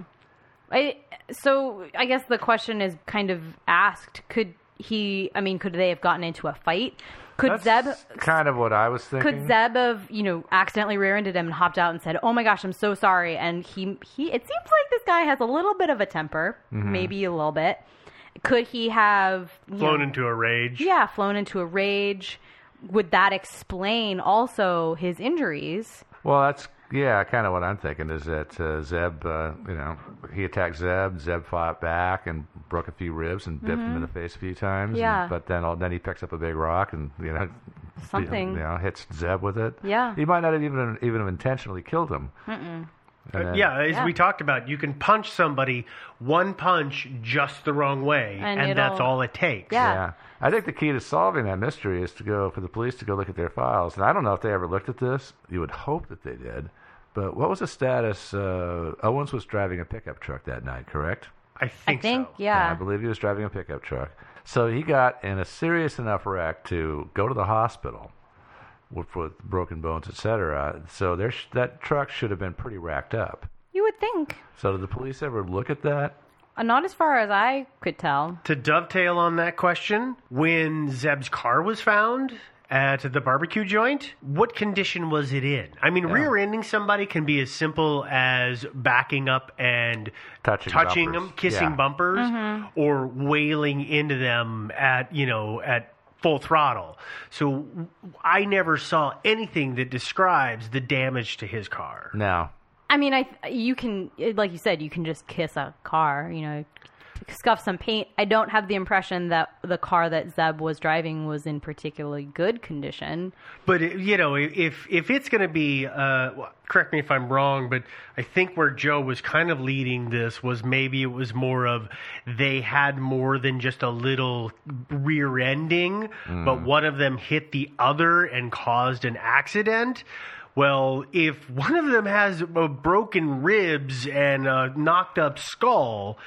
I, so I guess the question is kind of asked: Could he? I mean, could they have gotten into a fight? Could That's Zeb? kind of what I was thinking. Could Zeb have, you know, accidentally rear-ended him and hopped out and said, "Oh my gosh, I'm so sorry"? And he, he, it seems like this guy has a little bit of a temper, Mm-hmm. maybe a little bit. Could he have you Flown know, into a rage. Yeah, flown into a rage. Would that explain also his injuries? Well, that's yeah, kind of what I'm thinking is that uh, Zeb, uh, you know, he attacked Zeb. Zeb fought back and broke a few ribs and biffed him in the face a few times. Mm-hmm. Yeah. And, but then all, then he picks up a big rock and you know Something. you know hits Zeb with it. Yeah. He might not have even even have intentionally killed him. Mm-mm. And Uh, then- yeah, as Yeah. we talked about, you can punch somebody one punch just the wrong way, And and, that's it'll- all it takes. Yeah. Yeah. I think the key to solving that mystery is to go for the police to go look at their files. And I don't know if they ever looked at this. You would hope that they did. But what was the status? Uh, Owens was driving a pickup truck that night, correct? I think, I think, so. I yeah. believe he was driving a pickup truck. So he got in a serious enough wreck to go to the hospital with, with broken bones, et cetera. So there, sh- that truck should have been pretty racked up. You would think. So did the police ever look at that? Uh, Not as far as I could tell. To dovetail on that question, when Zeb's car was found at the barbecue joint, what condition was it in? I mean, rear-ending somebody can be as simple as backing up and Touching touching bumpers. them, kissing Yeah. bumpers, Mm-hmm. or wailing into them at, you know, at full throttle. So I never saw anything that describes the damage to his car. No. I mean, I you can, like you said, you can just kiss a car, you know, scuff some paint. I don't have the impression that the car that Zeb was driving was in particularly good condition. But you know, if if it's going to be, uh, well, correct me if I'm wrong, but I think where Joe was kind of leading this was maybe it was more of they had more than just a little rear ending, but one of them hit the other and caused an accident. Well, if one of them has uh, broken ribs and a knocked up skull,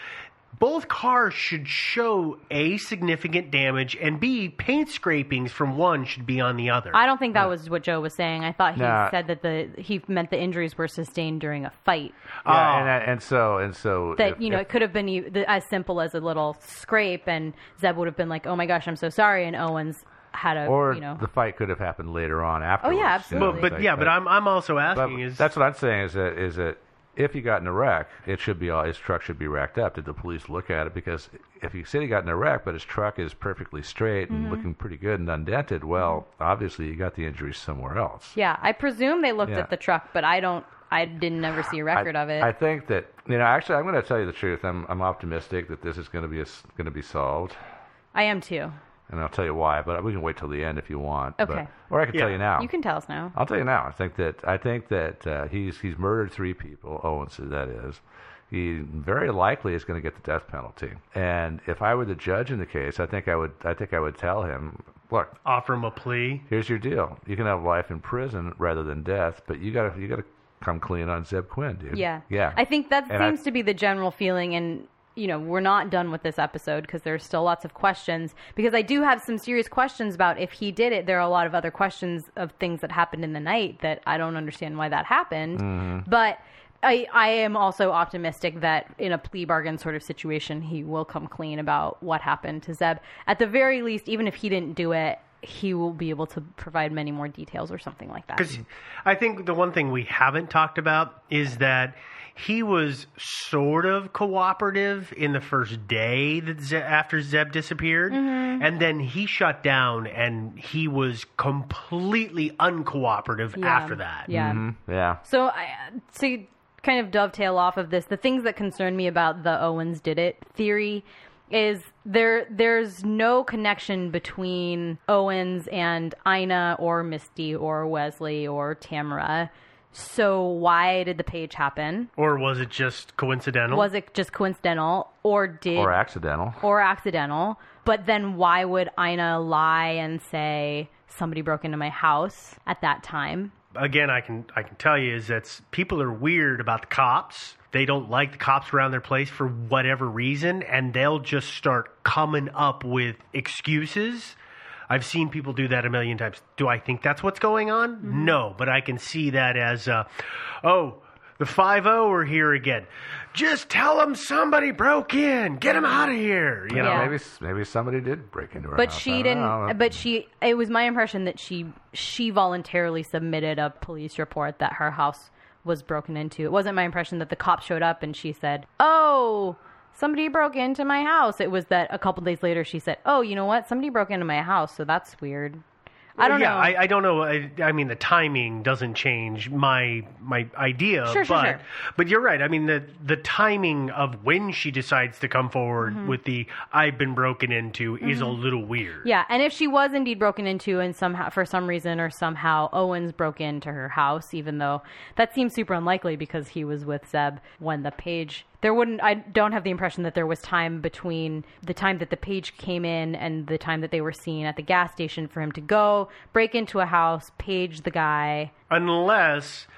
both cars should show A, significant damage, and B, paint scrapings from one should be on the other. I don't think that was what Joe was saying. I thought he Nah. said that the he meant the injuries were sustained during a fight. Yeah, Oh. and, and so and so That, if- you know, if- it could have been e- the- as simple as a little scrape, and Zeb would have been like, oh my gosh, I'm so sorry, and Owens had a, or you know. the fight could have happened later on afterwards. you know, absolutely. But, but yeah, but I'm I'm also but asking is that's what I'm saying is that is that if he got in a wreck, it should be all his truck should be racked up. Did the police look at it? Because if he said he got in a wreck, but his truck is perfectly straight and Mhm. looking pretty good and undented, well, obviously you got the injuries somewhere else. Yeah, I presume they looked Yeah. at the truck, but I don't, I didn't ever see a record I, of it. I think that you know. Actually, I'm going to tell you the truth. I'm I'm optimistic that this is going to be going to be solved, I am too. and I'll tell you why. But we can wait till the end if you want. Okay. But, or I can tell you now. You can tell us now. I'll tell you now. I think that I think that uh, he's he's murdered three people. Owens, that is. He very likely is going to get the death penalty. And if I were the judge in the case, I think I would I think I would tell him, look, offer him a plea. Here's your deal. You can have life in prison rather than death, but you got to you got to come clean on Zeb Quinn, dude. Yeah. Yeah. I think that And I- seems to be the general feeling, and you know, we're not done with this episode because there's still lots of questions, because I do have some serious questions about if he did it. There are a lot of other questions of things that happened in the night that I don't understand why that happened. Mhm. But I, I am also optimistic that in a plea bargain sort of situation, he will come clean about what happened to Zeb. At the very least, even if he didn't do it, he will be able to provide many more details or something like that. Because I think the one thing we haven't talked about is that he was sort of cooperative in the first day that Ze- after Zeb disappeared, Mhm. and then he shut down and he was completely uncooperative Yeah. after that. Yeah. Mhm. Yeah. So, I, to kind of dovetail off of this, the things that concern me about the Owens did it theory is there. There's no connection between Owens and Ina or Misty or Wesley or Tamara. So why did the page happen? Or was it just coincidental? Was it just coincidental, or did Or accidental. or accidental? But then why would Ina lie and say somebody broke into my house at that time? Again, I can I can tell you is that people are weird about the cops. They don't like the cops around their place for whatever reason, and they'll just start coming up with excuses. I've seen people do that a million times. Do I think that's what's going on? Mm-hmm. No, but I can see that as, uh, oh, the five oh are here again. Just tell them somebody broke in. Get them out of here. You know, Yeah. maybe maybe somebody did break into her But house. I she don't didn't. know. But she. It was my impression that she she voluntarily submitted a police report that her house was broken into. It wasn't my impression that the cops showed up and she said, "Oh, somebody broke into my house." It was that a couple days later she said, "Oh, you know what? Somebody broke into my house, so that's weird." I don't yeah, know. I, I don't know. I, I mean, the timing doesn't change my my idea. Sure, sure, but, sure. But you're right. I mean, the the timing of when she decides to come forward Mhm. with the "I've been broken into" is a Mhm. little weird. Yeah, and if she was indeed broken into and somehow, for some reason or somehow, Owens broke into her house, even though that seems super unlikely because he was with Zeb when the page, there wouldn't, I don't have the impression that there was time between the time that the page came in and the time that they were seen at the gas station for him to go, break into a house, page the guy. Unless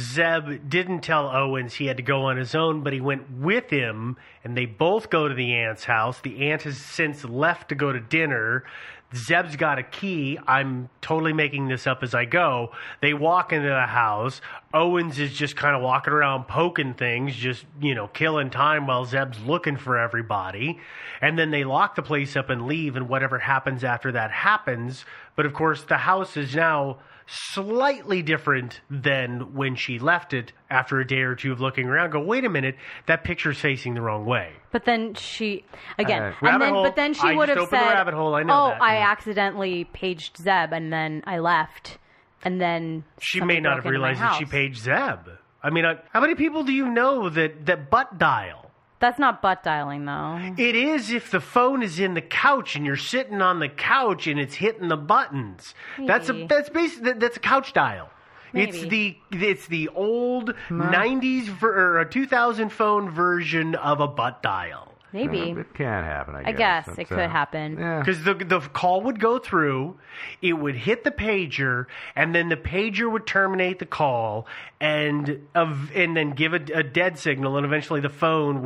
Zeb didn't tell Owens he had to go on his own, but he went with him, and they both go to the aunt's house. The aunt has since left to go to dinner. Zeb's got a key. I'm totally making this up as I go. They walk into the house. Owens is just kind of walking around poking things, just, you know, killing time while Zeb's looking for everybody. And then they lock the place up and leave, and whatever happens after that happens. But of course, the house is now slightly different than when she left it after a day or two of looking around. Go, wait a minute, that picture's facing the wrong way. But then she, again, Uh, and rabbit then, hole. but then she I would just have opened the said, rabbit hole. I know "Oh, that." I Yeah. accidentally paged Zeb and then I left," and then She somebody may not broke have into my realized that she house. paged Zeb. I mean, uh, how many people do you know that, that butt dial? That's not butt dialing, though. It is if the phone is in the couch and you're sitting on the couch and it's hitting the buttons. That's a Maybe. that's basically that's a couch dial. It's Maybe. the it's the old nineties ver, or a two thousand phone version of a butt dial. Maybe. Yeah, it can happen, I I guess. guess it It's, could uh, happen. Yeah. Because the the call would go through, it would hit the pager, and then the pager would terminate the call, and of and then give a, a dead signal, and eventually the phone would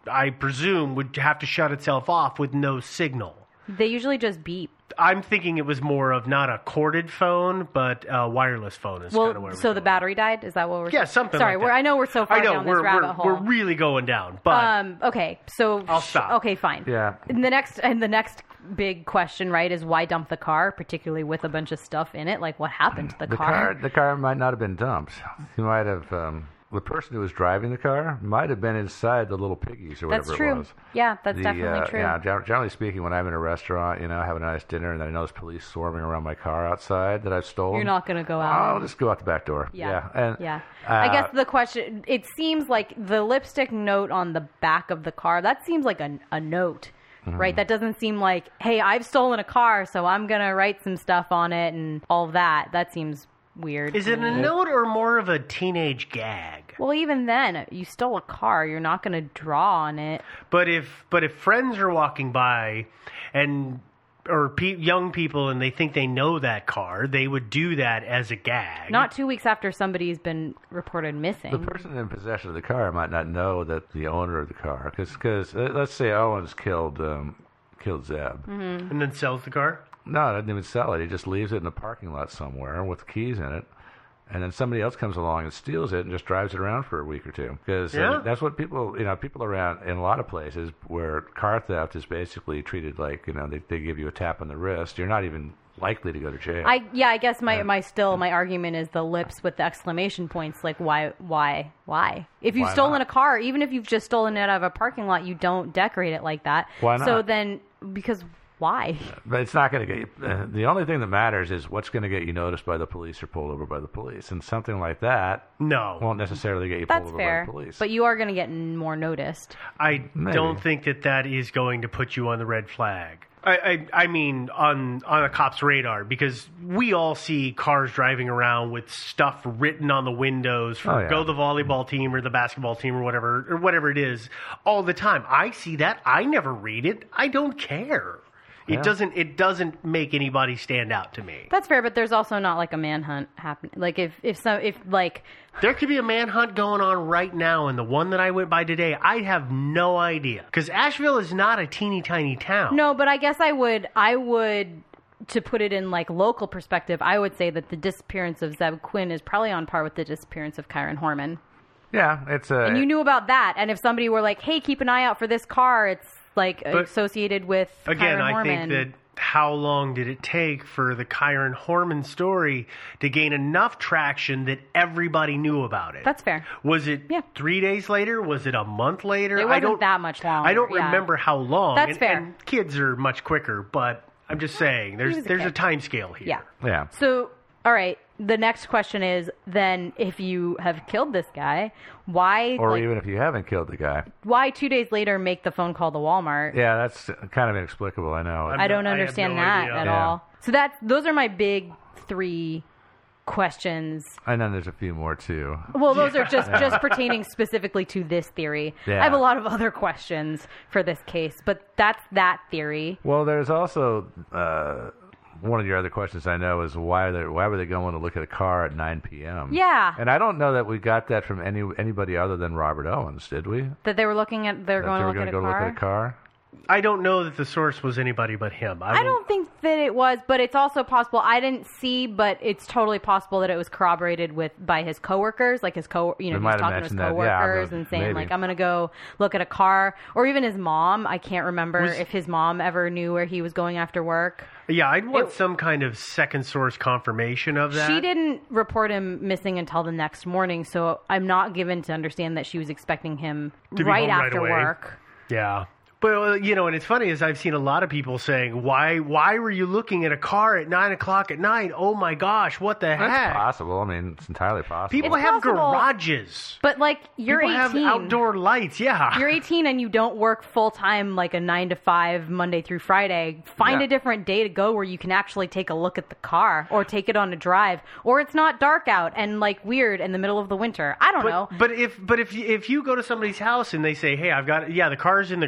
I presume, would have to shut itself off with no signal. They usually just beep. I'm thinking it was more of not a corded phone, but a wireless phone is kind of where Well, we're so the going. battery died? Is that what we're Yeah, something Sorry, like we're, that. I know we're so far I know, down we're, this rabbit we're, hole. we're really going down, but Um, okay, so I'll sh- stop. Okay, fine. Yeah. And the next and the next big question, right, is why dump the car, particularly with a bunch of stuff in it? Like, what happened to the, The car? car, the car might not have been dumped. He might have. Um, the person who was driving the car might have been inside the little piggies or whatever That's true. it was. Yeah, that's The, definitely uh, true. Yeah, gen- generally speaking, when I'm in a restaurant, you know, having a nice dinner, and then I know there's police swarming around my car outside that I've stolen. You're not going to go out. I'll just go out the back door. Yeah. Yeah. And, yeah. uh, I guess the question, it seems like the lipstick note on the back of the car, that seems like a, a note, Mm-hmm. right? That doesn't seem like, hey, I've stolen a car, so I'm going to write some stuff on it and all of that. That seems weird. is it a note or more of a teenage gag? Well, even then, you stole a car. You're not going to draw on it. But if but if friends are walking by and or pe- young people and they think they know that car, they would do that as a gag. Not two weeks after somebody's been reported missing. The person in possession of the car might not know that the owner of the car, because uh, let's say Owens killed um, killed Zeb. Mm-hmm. and then sells the car. No, he doesn't even sell it. He just leaves it in the parking lot somewhere with keys in it. And then somebody else comes along and steals it and just drives it around for a week or two. Because Yeah. uh, that's what people, you know, people around in a lot of places where car theft is basically treated like, you know, they, they give you a tap on the wrist. You're not even likely to go to jail. I yeah, I guess my, my still my argument is the lips with the exclamation points. Like why why why? If you've Why stolen not? a car, even if you've just stolen it out of a parking lot, you don't decorate it like that. Why So not? then because why? But it's not going to get you. Uh, the only thing that matters is what's going to get you noticed by the police or pulled over by the police. And something like that No. won't necessarily get you pulled That's over fair. by the police. But you are going to get more noticed. I Maybe. don't think that that is going to put you on the red flag. I, I, I mean, on on a cop's radar, because we all see cars driving around with stuff written on the windows for Oh, yeah. go the volleyball team or the basketball team or whatever or whatever it is all the time. I see that. I never read it. I don't care. It Yeah. doesn't. It doesn't make anybody stand out to me. That's fair, but there's also not like a manhunt happening. Like if if some if like There could be a manhunt going on right now, and the one that I went by today, I have no idea. Because Asheville is not a teeny tiny town. no, but I guess I would I would to put it in like local perspective, I would say that the disappearance of Zeb Quinn is probably on par with the disappearance of Kyron Horman. yeah, it's a. And you knew about that. And if somebody were like, "Hey, keep an eye out for this car," it's like But associated with Again, Kyron I Horman. think that how long did it take for the Kyron Horman story to gain enough traction that everybody knew about it? That's fair. Was it Yeah. three days later? Was it a month later? It I wasn't don't, that much longer, I don't yeah. remember how long. That's and, fair. And kids are much quicker, but I'm just saying there's was a there's a kid. time scale here. Yeah. Yeah. So, all right. The next question is then if you have killed this guy, why Or like, even if you haven't killed the guy. why two days later make the phone call to Walmart? Yeah, that's kind of inexplicable, I know. I'm I don't I have understand no that idea. at Yeah. all. So that those are my big three questions. And then there's a few more, too. Well, those are just just pertaining specifically to this theory. Yeah. I have a lot of other questions for this case, but that's that theory. Well, there's also uh, one of your other questions I know is why they why were they going to look at a car at nine p.m. Yeah. And I don't know that we got that from any anybody other than Robert Owens, did we? That they were looking at they're That going they to were look at gonna a go car. look at a car? I don't know that the source was anybody but him. I, I will- don't think that it was, but it's also possible. I didn't see, but it's totally possible that it was corroborated with by his coworkers, like his co, you know, They he might was have talking to his mentioned that. Yeah, coworkers but and saying maybe. like, "I'm going to go look at a car," or even his mom. I can't remember Was- if his mom ever knew where he was going after work. Yeah, I'd want It- some kind of second source confirmation of that. She didn't report him missing until the next morning, so I'm not given to understand that she was expecting him To be right home right after away. work. Yeah. But, uh, you know, and it's funny is I've seen a lot of people saying, why why were you looking at a car at nine o'clock at night? Oh, my gosh, what the That's heck? possible. I mean, it's entirely possible. People It's have possible. garages. But like, you're People eighteen. have outdoor lights, yeah. You're eighteen and you don't work full time like a nine to five Monday through Friday. Find Yeah. a different day to go where you can actually take a look at the car or take it on a drive, or it's not dark out and like weird in the middle of the winter. I don't know. But, but if but if you, if you go to somebody's house and they say, hey, I've got, yeah, the car's in the garage,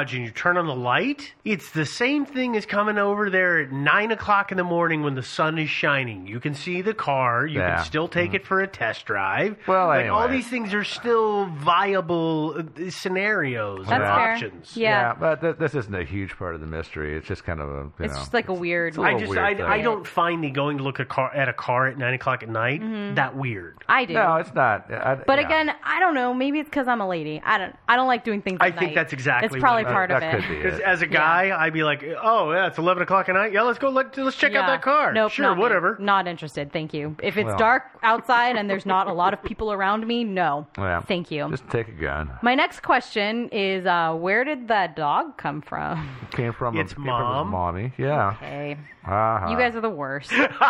garage and you turn on the light, it's the same thing as coming over there at nine o'clock in the morning when the sun is shining. You can see the car. You Yeah. can still take it for a test drive. Well, like all anyway. these things are still viable uh, scenarios That's or fair. options. Yeah. but th- this isn't a huge part of the mystery. It's just kind of a, you It's know, just like a weird. it's a I little just weird I, thing. I don't find the going to look at, car, at a car at nine o'clock at night Mm-hmm. that weird. I do. No, it's not. I, But yeah. again, I don't know. Maybe it's because I'm a lady. I don't. I don't like doing things. I at think night. that's exactly It's probably what it part is. of That it. could be Because it. as a guy, I'd be like, oh yeah, it's eleven o'clock at night. Yeah, let's go. Let, let's check out Yeah. that car. Nope, sure, not me. whatever. Not interested. Thank you. If it's Well. dark outside and there's not a lot of people around me, no. Yeah. Thank you. Just take a gun. My next question is, uh, where did that dog come from? Came from It's a, came from his mom. mommy. Yeah. Okay. Uh-huh. You guys are the worst.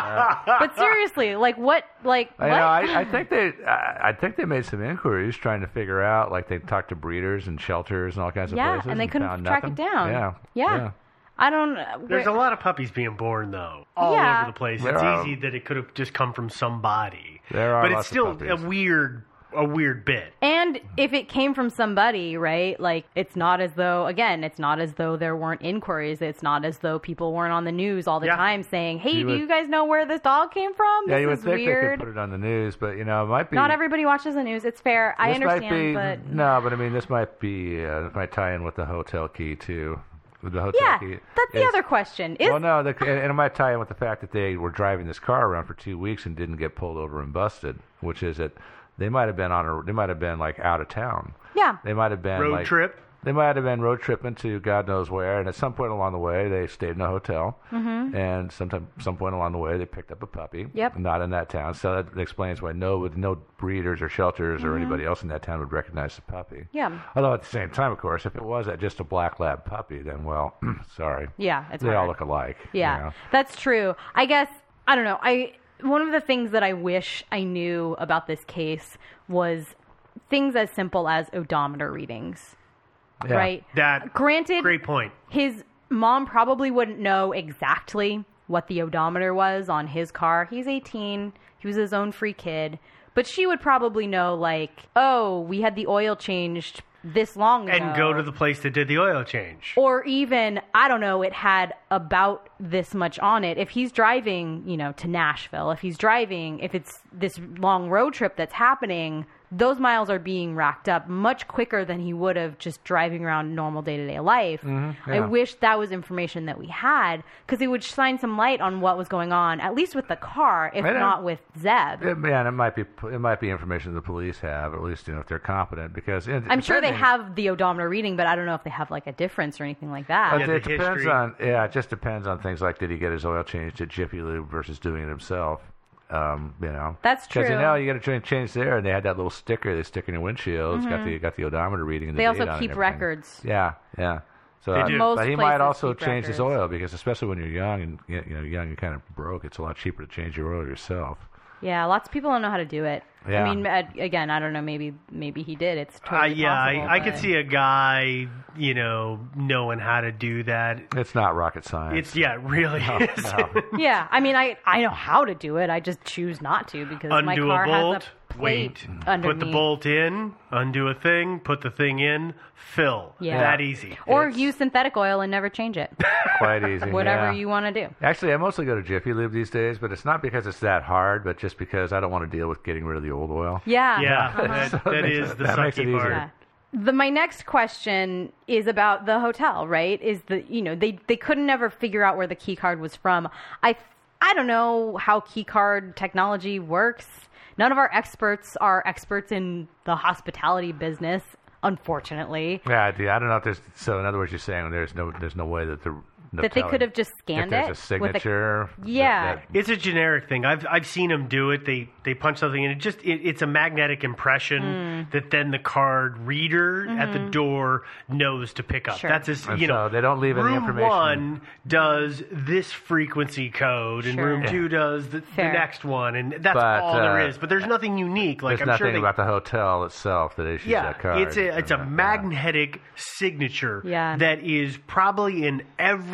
But seriously, like what? Like I, what? know, I, I think they, I, I think they made some inquiries trying to figure out, like they talked to breeders and shelters and all kinds of yeah, places, and they couldn't found track nothing. it down. Yeah, Yeah. I don't. uh, There's where- a lot of puppies being born though, all Yeah. over the place. There It's are. easy that it could have just come from somebody. There are but lots it's still of puppies. a weird, a weird bit. And if it came from somebody, right? Like, it's not as though, again, it's not as though there weren't inquiries. It's not as though people weren't on the news all the Yeah. time saying, hey, You do would- you guys know where this dog came from? Yeah, This you would is think weird. they could put it on the news, but you know, it might be. Not everybody watches the news. It's fair. I this understand, might be, but no, but I mean, this might be, uh, this might tie in with the hotel key too. With the hotel yeah, key. that's the is- other question. Is Well, no, the, and and it might tie in with the fact that they were driving this car around for two weeks and didn't get pulled over and busted, which is that they might have been on a, they might have been like out of town. yeah, They might have been Road like, trip. They might have been road tripping to God knows where, and at some point along the way, they stayed in a hotel. Mm-hmm. And sometime, some point along the way, they picked up a puppy. Yep. Not in that town, so that explains why no, with no breeders or shelters or anybody else in that town would recognize the puppy. Yeah. Although at the same time, of course, if it was a, just a black lab puppy, then well, sorry. yeah, it's They all hard. look alike. Yeah, you know? that's true. I guess I don't know. I one of the things that I wish I knew about this case was things as simple as odometer readings. Yeah. Right? That Granted, great point. his mom probably wouldn't know exactly what the odometer was on his car. He's eighteen. He was his own free kid. But she would probably know, like, oh, we had the oil changed this long ago. And go to the place that did the oil change. Or even, I don't know, it had about this much on it. If he's driving, you know, to Nashville, if he's driving, if it's this long road trip that's happening, those miles are being racked up much quicker than he would have just driving around normal day-to-day life. I yeah. wish that was information that we had, because it would shine some light on what was going on, at least with the car, if I know. not with Zeb. It, man, it might be it might be information the police have, or at least you know if they're competent, because it, I'm sure they depending- have the odometer reading, but I don't know if they have like a difference or anything like that. But Yeah, the it depends history. on yeah, it just depends on things like did he get his oil changed at Jiffy Lube versus doing it himself. Um, you know, That's Because you true. know you got to change, change there, and they had that little sticker they stick in your windshield. It's got the got the odometer reading. And the They also date on it keep and everything. records. Yeah, yeah. So, They uh, do. Most but he might places also keep change his records. oil because, especially when you're young and you know young and kind of broke, it's a lot cheaper to change your oil yourself. Yeah, lots of people don't know how to do it. Yeah. I mean, uh, again, I don't know. Maybe maybe he did. It's Uh, totally yeah, possible. I, I could but- see a guy, you know, knowing how to do that. It's not rocket science. It's yeah, it really is. no. Yeah, I mean, I I know how to do it. I just choose not to because my Undo car a bolt. has a plate Wait. underneath. Put the bolt in. Undo a thing. Put the thing in. Fill. Yeah. That easy. Or It's- use synthetic oil and never change it. Quite easy. Whatever yeah. you want to do. Actually, I mostly go to Jiffy Lube these days, but it's not because it's that hard, but just because I don't want to deal with getting rid of the old oil. Yeah. Yeah, Uh-huh. that, So that it makes is it- the that makes it sucky part. easier. Yeah. The, my next question is about the hotel, right? Is the, you know, they, they couldn't ever figure out where the key card was from. I, I don't know how key card technology works. None of our experts are experts in the hospitality business, unfortunately. Yeah, I do. I don't know if there's. So, in other words, you're saying there's no, there's no way that the That they could have just scanned if there's it a with a- signature. that- Yeah. that- It's a generic thing. I've I've seen them do it. They they punch something in. It just it, it's a magnetic impression Hmm. that then the card reader at the door knows to pick up. Mm-hmm. Sure. That's just, And you know so they don't leave any room information. one does this frequency code, and Sure. room two does the, the Fair. next one, and that's But, all there uh, is. But there's nothing unique. Like There's I'm sure nothing they, about the hotel itself that issues yeah, that card. it's a it's a Yeah. magnetic signature Yeah. that is probably in every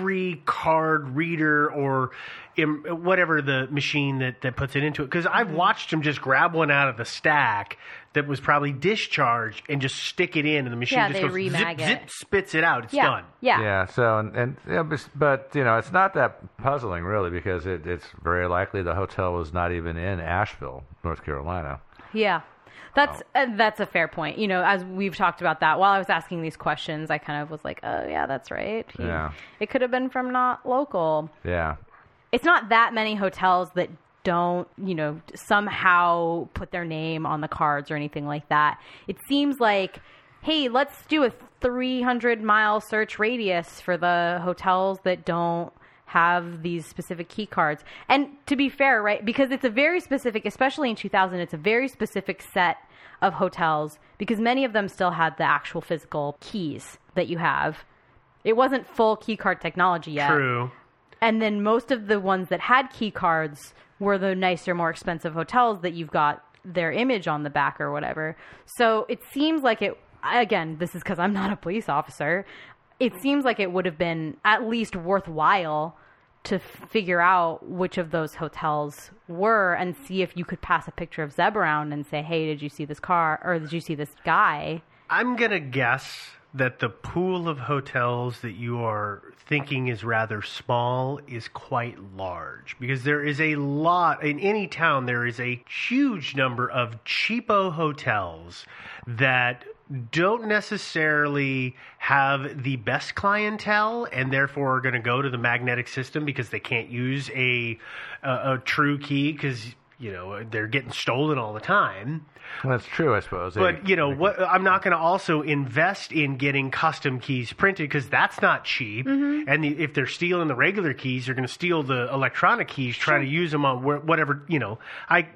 entry card reader or im- whatever the machine that, that puts it into it. Because I've watched him just grab one out of the stack that was probably discharged and just stick it in, and the machine Yeah, just they goes zip, remag it. zip, spits it out. It's yeah. done. Yeah. Yeah. So and, and yeah, but, but you know, it's not that puzzling really, because it, it's very likely the hotel was not even in Asheville, North Carolina. Yeah. That's uh, that's a fair point. You know, as we've talked about that, while I was asking these questions, I kind of was like, oh, yeah, that's right. He- Yeah. It could have been from not local. Yeah. It's not that many hotels that don't, you know, somehow put their name on the cards or anything like that. It seems like, hey, let's do a three hundred mile search radius for the hotels that don't have these specific key cards. And to be fair, right, because it's a very specific, especially in two thousand, it's a very specific set of hotels, because many of them still had the actual physical keys that you have. It wasn't full key card technology yet. True. And then most of the ones that had key cards were the nicer, more expensive hotels that you've got their image on the back or whatever. So it seems like it, again, this is because I'm not a police officer, it seems like it would have been at least worthwhile to figure out which of those hotels were and see if you could pass a picture of Zeb around and say, hey, did you see this car, or did you see this guy? I'm going to guess that the pool of hotels that you are thinking is rather small is quite large, because there is a lot in any town. There is a huge number of cheapo hotels that don't necessarily have the best clientele, and therefore are going to go to the magnetic system because they can't use a a, a true key, because you know they're getting stolen all the time. Well, that's true, I suppose. But, They- you know, they- what I'm not going to also invest in getting custom keys printed, because that's not cheap. Mm-hmm. And the, if they're stealing the regular keys, they're going to steal the electronic keys, trying to use them on where, whatever, you know. I,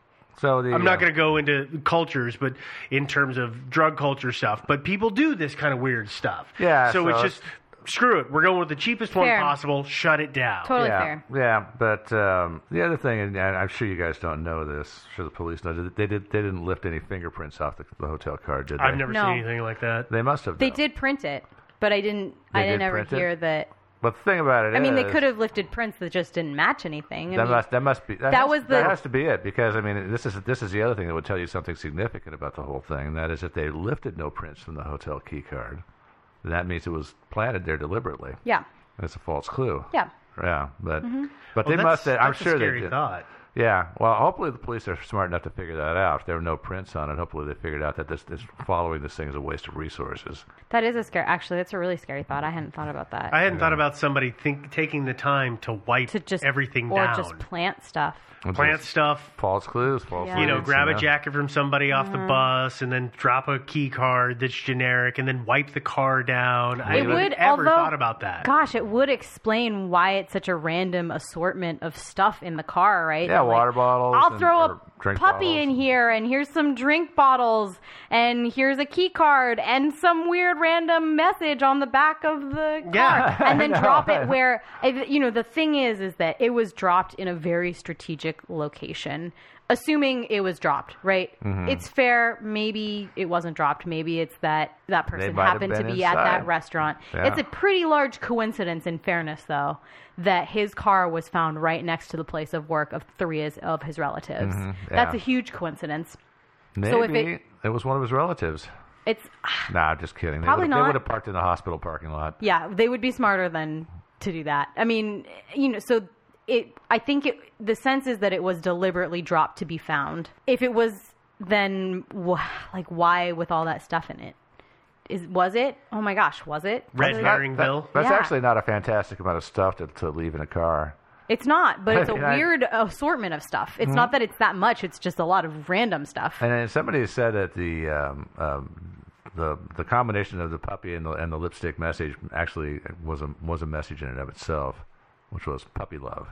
So the, I'm not uh, going to go into cultures, but in terms of drug culture stuff. But people do this kind of weird stuff. Yeah, So, so it's it's- just, screw it. We're going with the cheapest one Fair. possible. Shut it down. Totally yeah, fair. Yeah, but um, the other thing, and I'm sure you guys don't know this, I'm sure the police know, they did they didn't lift any fingerprints off the, the hotel card, did they? I've never No. seen anything like that. They must have. They though. did print it, but I didn't, They I didn't did ever print it? hear that. But the thing about it I mean, they is- could have lifted prints that just didn't match anything. I That mean, must that must be that, that has, was the- that has to be it, because I mean this is this is the other thing that would tell you something significant about the whole thing, and that is if they lifted no prints from the hotel key card, then that means it was planted there deliberately. yeah, That's a false clue. yeah. Yeah, but Mm-hmm. but Well, they that's- must have. I'm that's a sure scary they did. thought. Yeah, well, hopefully the police are smart enough to figure that out. If there were no prints on it, hopefully they figured out that this, this following this thing is a waste of resources. That is a scary. Actually, that's a really scary thought. I hadn't thought about that. I hadn't thought about somebody think, taking the time to wipe to just everything or down. just plant stuff. Plant Just stuff. false clues, false Yeah. You know, leads, grab a know. jacket from somebody off the Mm-hmm. bus, and then drop a key card that's generic, and then wipe the car down. I It haven't would, ever although, thought about that. Gosh, it would explain why it's such a random assortment of stuff in the car, right? Yeah, That, like, water bottles I'll and- throw or a drink puppy bottles. in here, and here's some drink bottles, and here's a key card, and some weird random message on the back of the car, Yeah, and then I know. drop it where, you know, the thing is, is that it was dropped in a very strategic location. Assuming it was dropped, right? Mm-hmm. It's fair. Maybe it wasn't dropped. Maybe it's that that person might have happened to been be at that inside. restaurant. Yeah. It's a pretty large coincidence, in fairness, though, that his car was found right next to the place of work of three is- of his relatives. Mhm, That's a yeah. huge coincidence. Maybe So if it- it was one of his relatives. It's Nah, just kidding. They Probably would've- not. They would have parked in the hospital parking lot. yeah, they would be smarter than to do that. I mean, you know, so it. I think it. The sense is that it was deliberately dropped to be found. If it was, then wh- like why with all that stuff in it? Is was it? Oh my gosh, was it? Red Was it- herring bill. That's Yeah. actually not a fantastic amount of stuff to, to leave in a car. It's not, but it's a I mean, I- weird assortment of stuff. It's not that it's that much. It's just a lot of random stuff. And then somebody said that the um, um, the the combination of the puppy and the and the lipstick message actually was a was a message in and of itself, which was puppy love.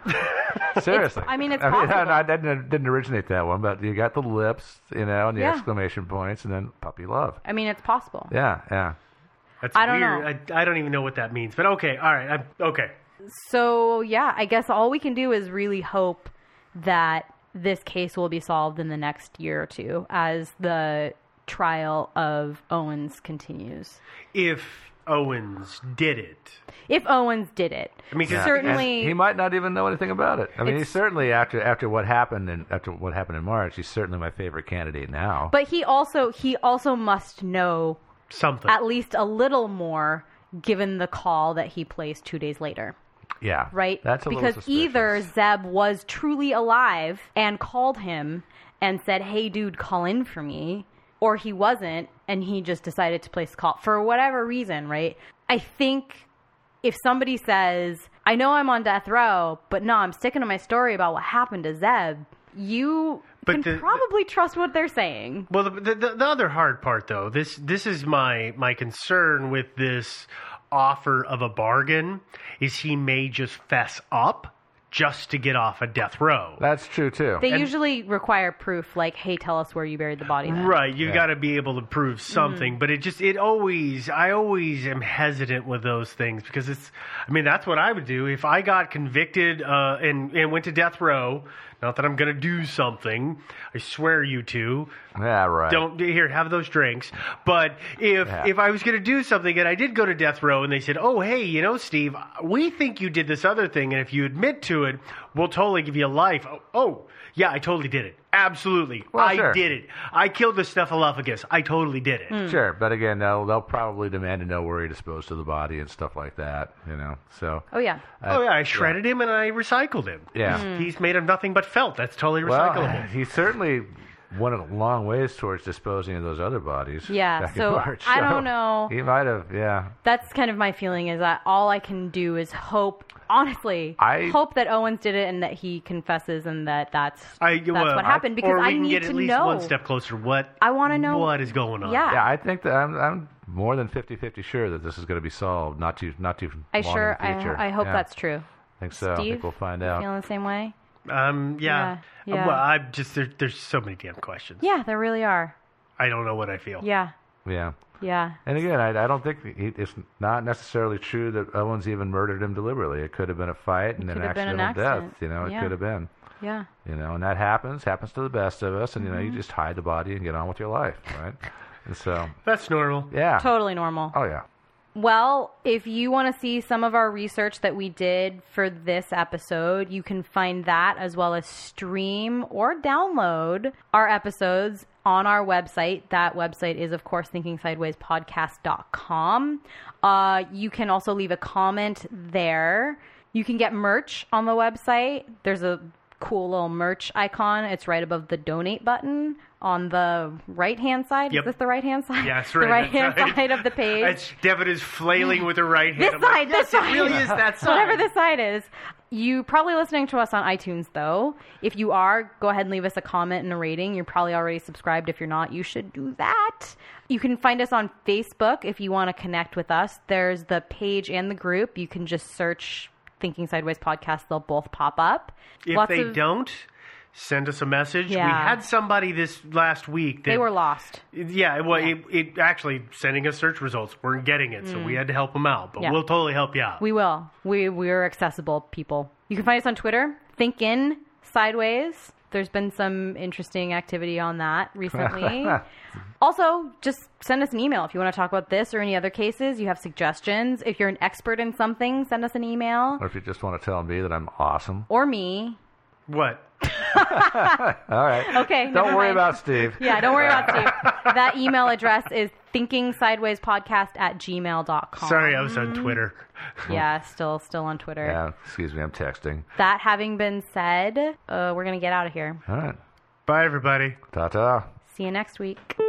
Seriously, I mean, it's I mean, possible. I, I didn't didn't originate that one, but you got the lips, you know, and the Yeah. exclamation points, and then puppy love. I mean, it's possible. Yeah, yeah. That's I don't weird. I, I don't even know what that means. But okay, all right. I, okay. So, yeah, I guess all we can do is really hope that this case will be solved in the next year or two as the trial of Owens continues. If Owens did it. If Owens did it. I mean, 'cause- Yeah. certainly. And he might not even know anything about it. I mean, It's- he's certainly after after what happened and after what happened in March, he's certainly my favorite candidate now. But he also he also must know Something. at least a little more, given the call that he placed two days later. yeah, Right? That's a because little suspicious. either Zeb was truly alive and called him and said, "Hey, dude, call in for me," or he wasn't and he just decided to place a call for whatever reason. Right? I think if somebody says, "I know I'm on death row, but no, I'm sticking to my story about what happened to Zeb," you But can the- probably trust what they're saying. Well, the, the the other hard part, though, this this is my my concern with this offer of a bargain, is he may just fess up just to get off a death row. That's true too. They And- usually require proof, like, "Hey, tell us where you buried the body." Then. Right, you Yeah. got to be able to prove something, but it just it always I always am hesitant with those things because it's I mean that's what I would do if I got convicted uh, and and went to death row. Not that I'm going to do something, I swear you to. yeah, right. Don't here have those drinks. But if Yeah. if I was going to do something and I did go to death row and they said, "Oh, hey, you know, Steve, we think you did this other thing, and if you admit to it, we'll totally give you life." Oh, oh yeah, I totally did it. Absolutely, Well, I sure. did it. I killed the Snuffleupagus. I totally did it. Sure, but again, they'll they'll probably demand to know where he disposed of the body and stuff like that. You know, so Oh yeah. Oh yeah, I shredded him and I recycled him. Yeah. Hmm. Mm. He's made of nothing but felt. That's totally well, recyclable. he certainly went a long ways towards disposing of those other bodies. Yeah, back so in March, I don't know. He might have, yeah. That's kind of my feeling, is that all I can do is hope, honestly, I- hope that Owens did it and that he confesses and that that's I, that's well, what happened, because or we I can need get to at least know. one step closer. What I wanna know- what is going on. Yeah. Yeah, I think that I'm, I'm more than fifty-fifty sure that this is going to be solved. Not too, not too I long sure, in the future. I, I hope Yeah, that's true. I think so. I Steve, think we'll find you out. feeling the same way? Um. Yeah. Yeah, yeah. Well, I just there, there's so many damn questions. Yeah, there really are. I don't know what I feel. Yeah, Yeah. yeah. And again, I, I don't think he, it's not necessarily true that Owens even murdered him deliberately. It could have been a fight and an could have been an accidental accident. death. You know, it Yeah. could have been. Yeah. You know, and that happens. Happens to the best of us. And you know, Mm-hmm. you just hide the body and get on with your life, right? And so, That's normal. yeah. Totally normal. Oh yeah. Well, if you want to see some of our research that we did for this episode, you can find that as well as stream or download our episodes on our website. That website is, of course, thinking sideways podcast dot com. Uh, you can also leave a comment there. You can get merch on the website. There's a cool little merch icon. It's right above the donate button on the right-hand side. Yep. Is this the right-hand side? Yeah, that's The right. right-hand That's right. side of the page. It's, Devin is flailing with her right hand. This I'm like, side, yes, this side. it really is that side. Whatever this side is. You probably listening to us on iTunes, though. If you are, go ahead and leave us a comment and a rating. You're probably already subscribed. If you're not, you should do that. You can find us on Facebook if you want to connect with us. There's the page and the group. You can just search Thinking Sideways Podcast. They'll both pop up. If Lots they of- don't, send us a message. Yeah. We had somebody this last week that They were lost. Yeah, well, It, it actually sending us search results weren't getting it, so we had to help them out. But Mm. Yeah. we'll totally help you out. We will. We we're accessible people. You can find us on Twitter. Thinkin Sideways. There's been some interesting activity on that recently. Also, just send us an email if you want to talk about this or any other cases. You have suggestions. If you're an expert in something, send us an email. Or if you just want to tell me that I'm awesome. Or me. What? All right. Okay. Don't never worry mind. about Steve. Yeah, don't worry about Steve. That email address is thinking sideways podcast at gmail dot com. Sorry, I was on Twitter. Yeah, still still on Twitter. Yeah, excuse me, I'm texting. That having been said, uh, we're going to get out of here. All right. Bye, everybody. Ta-ta. See you next week.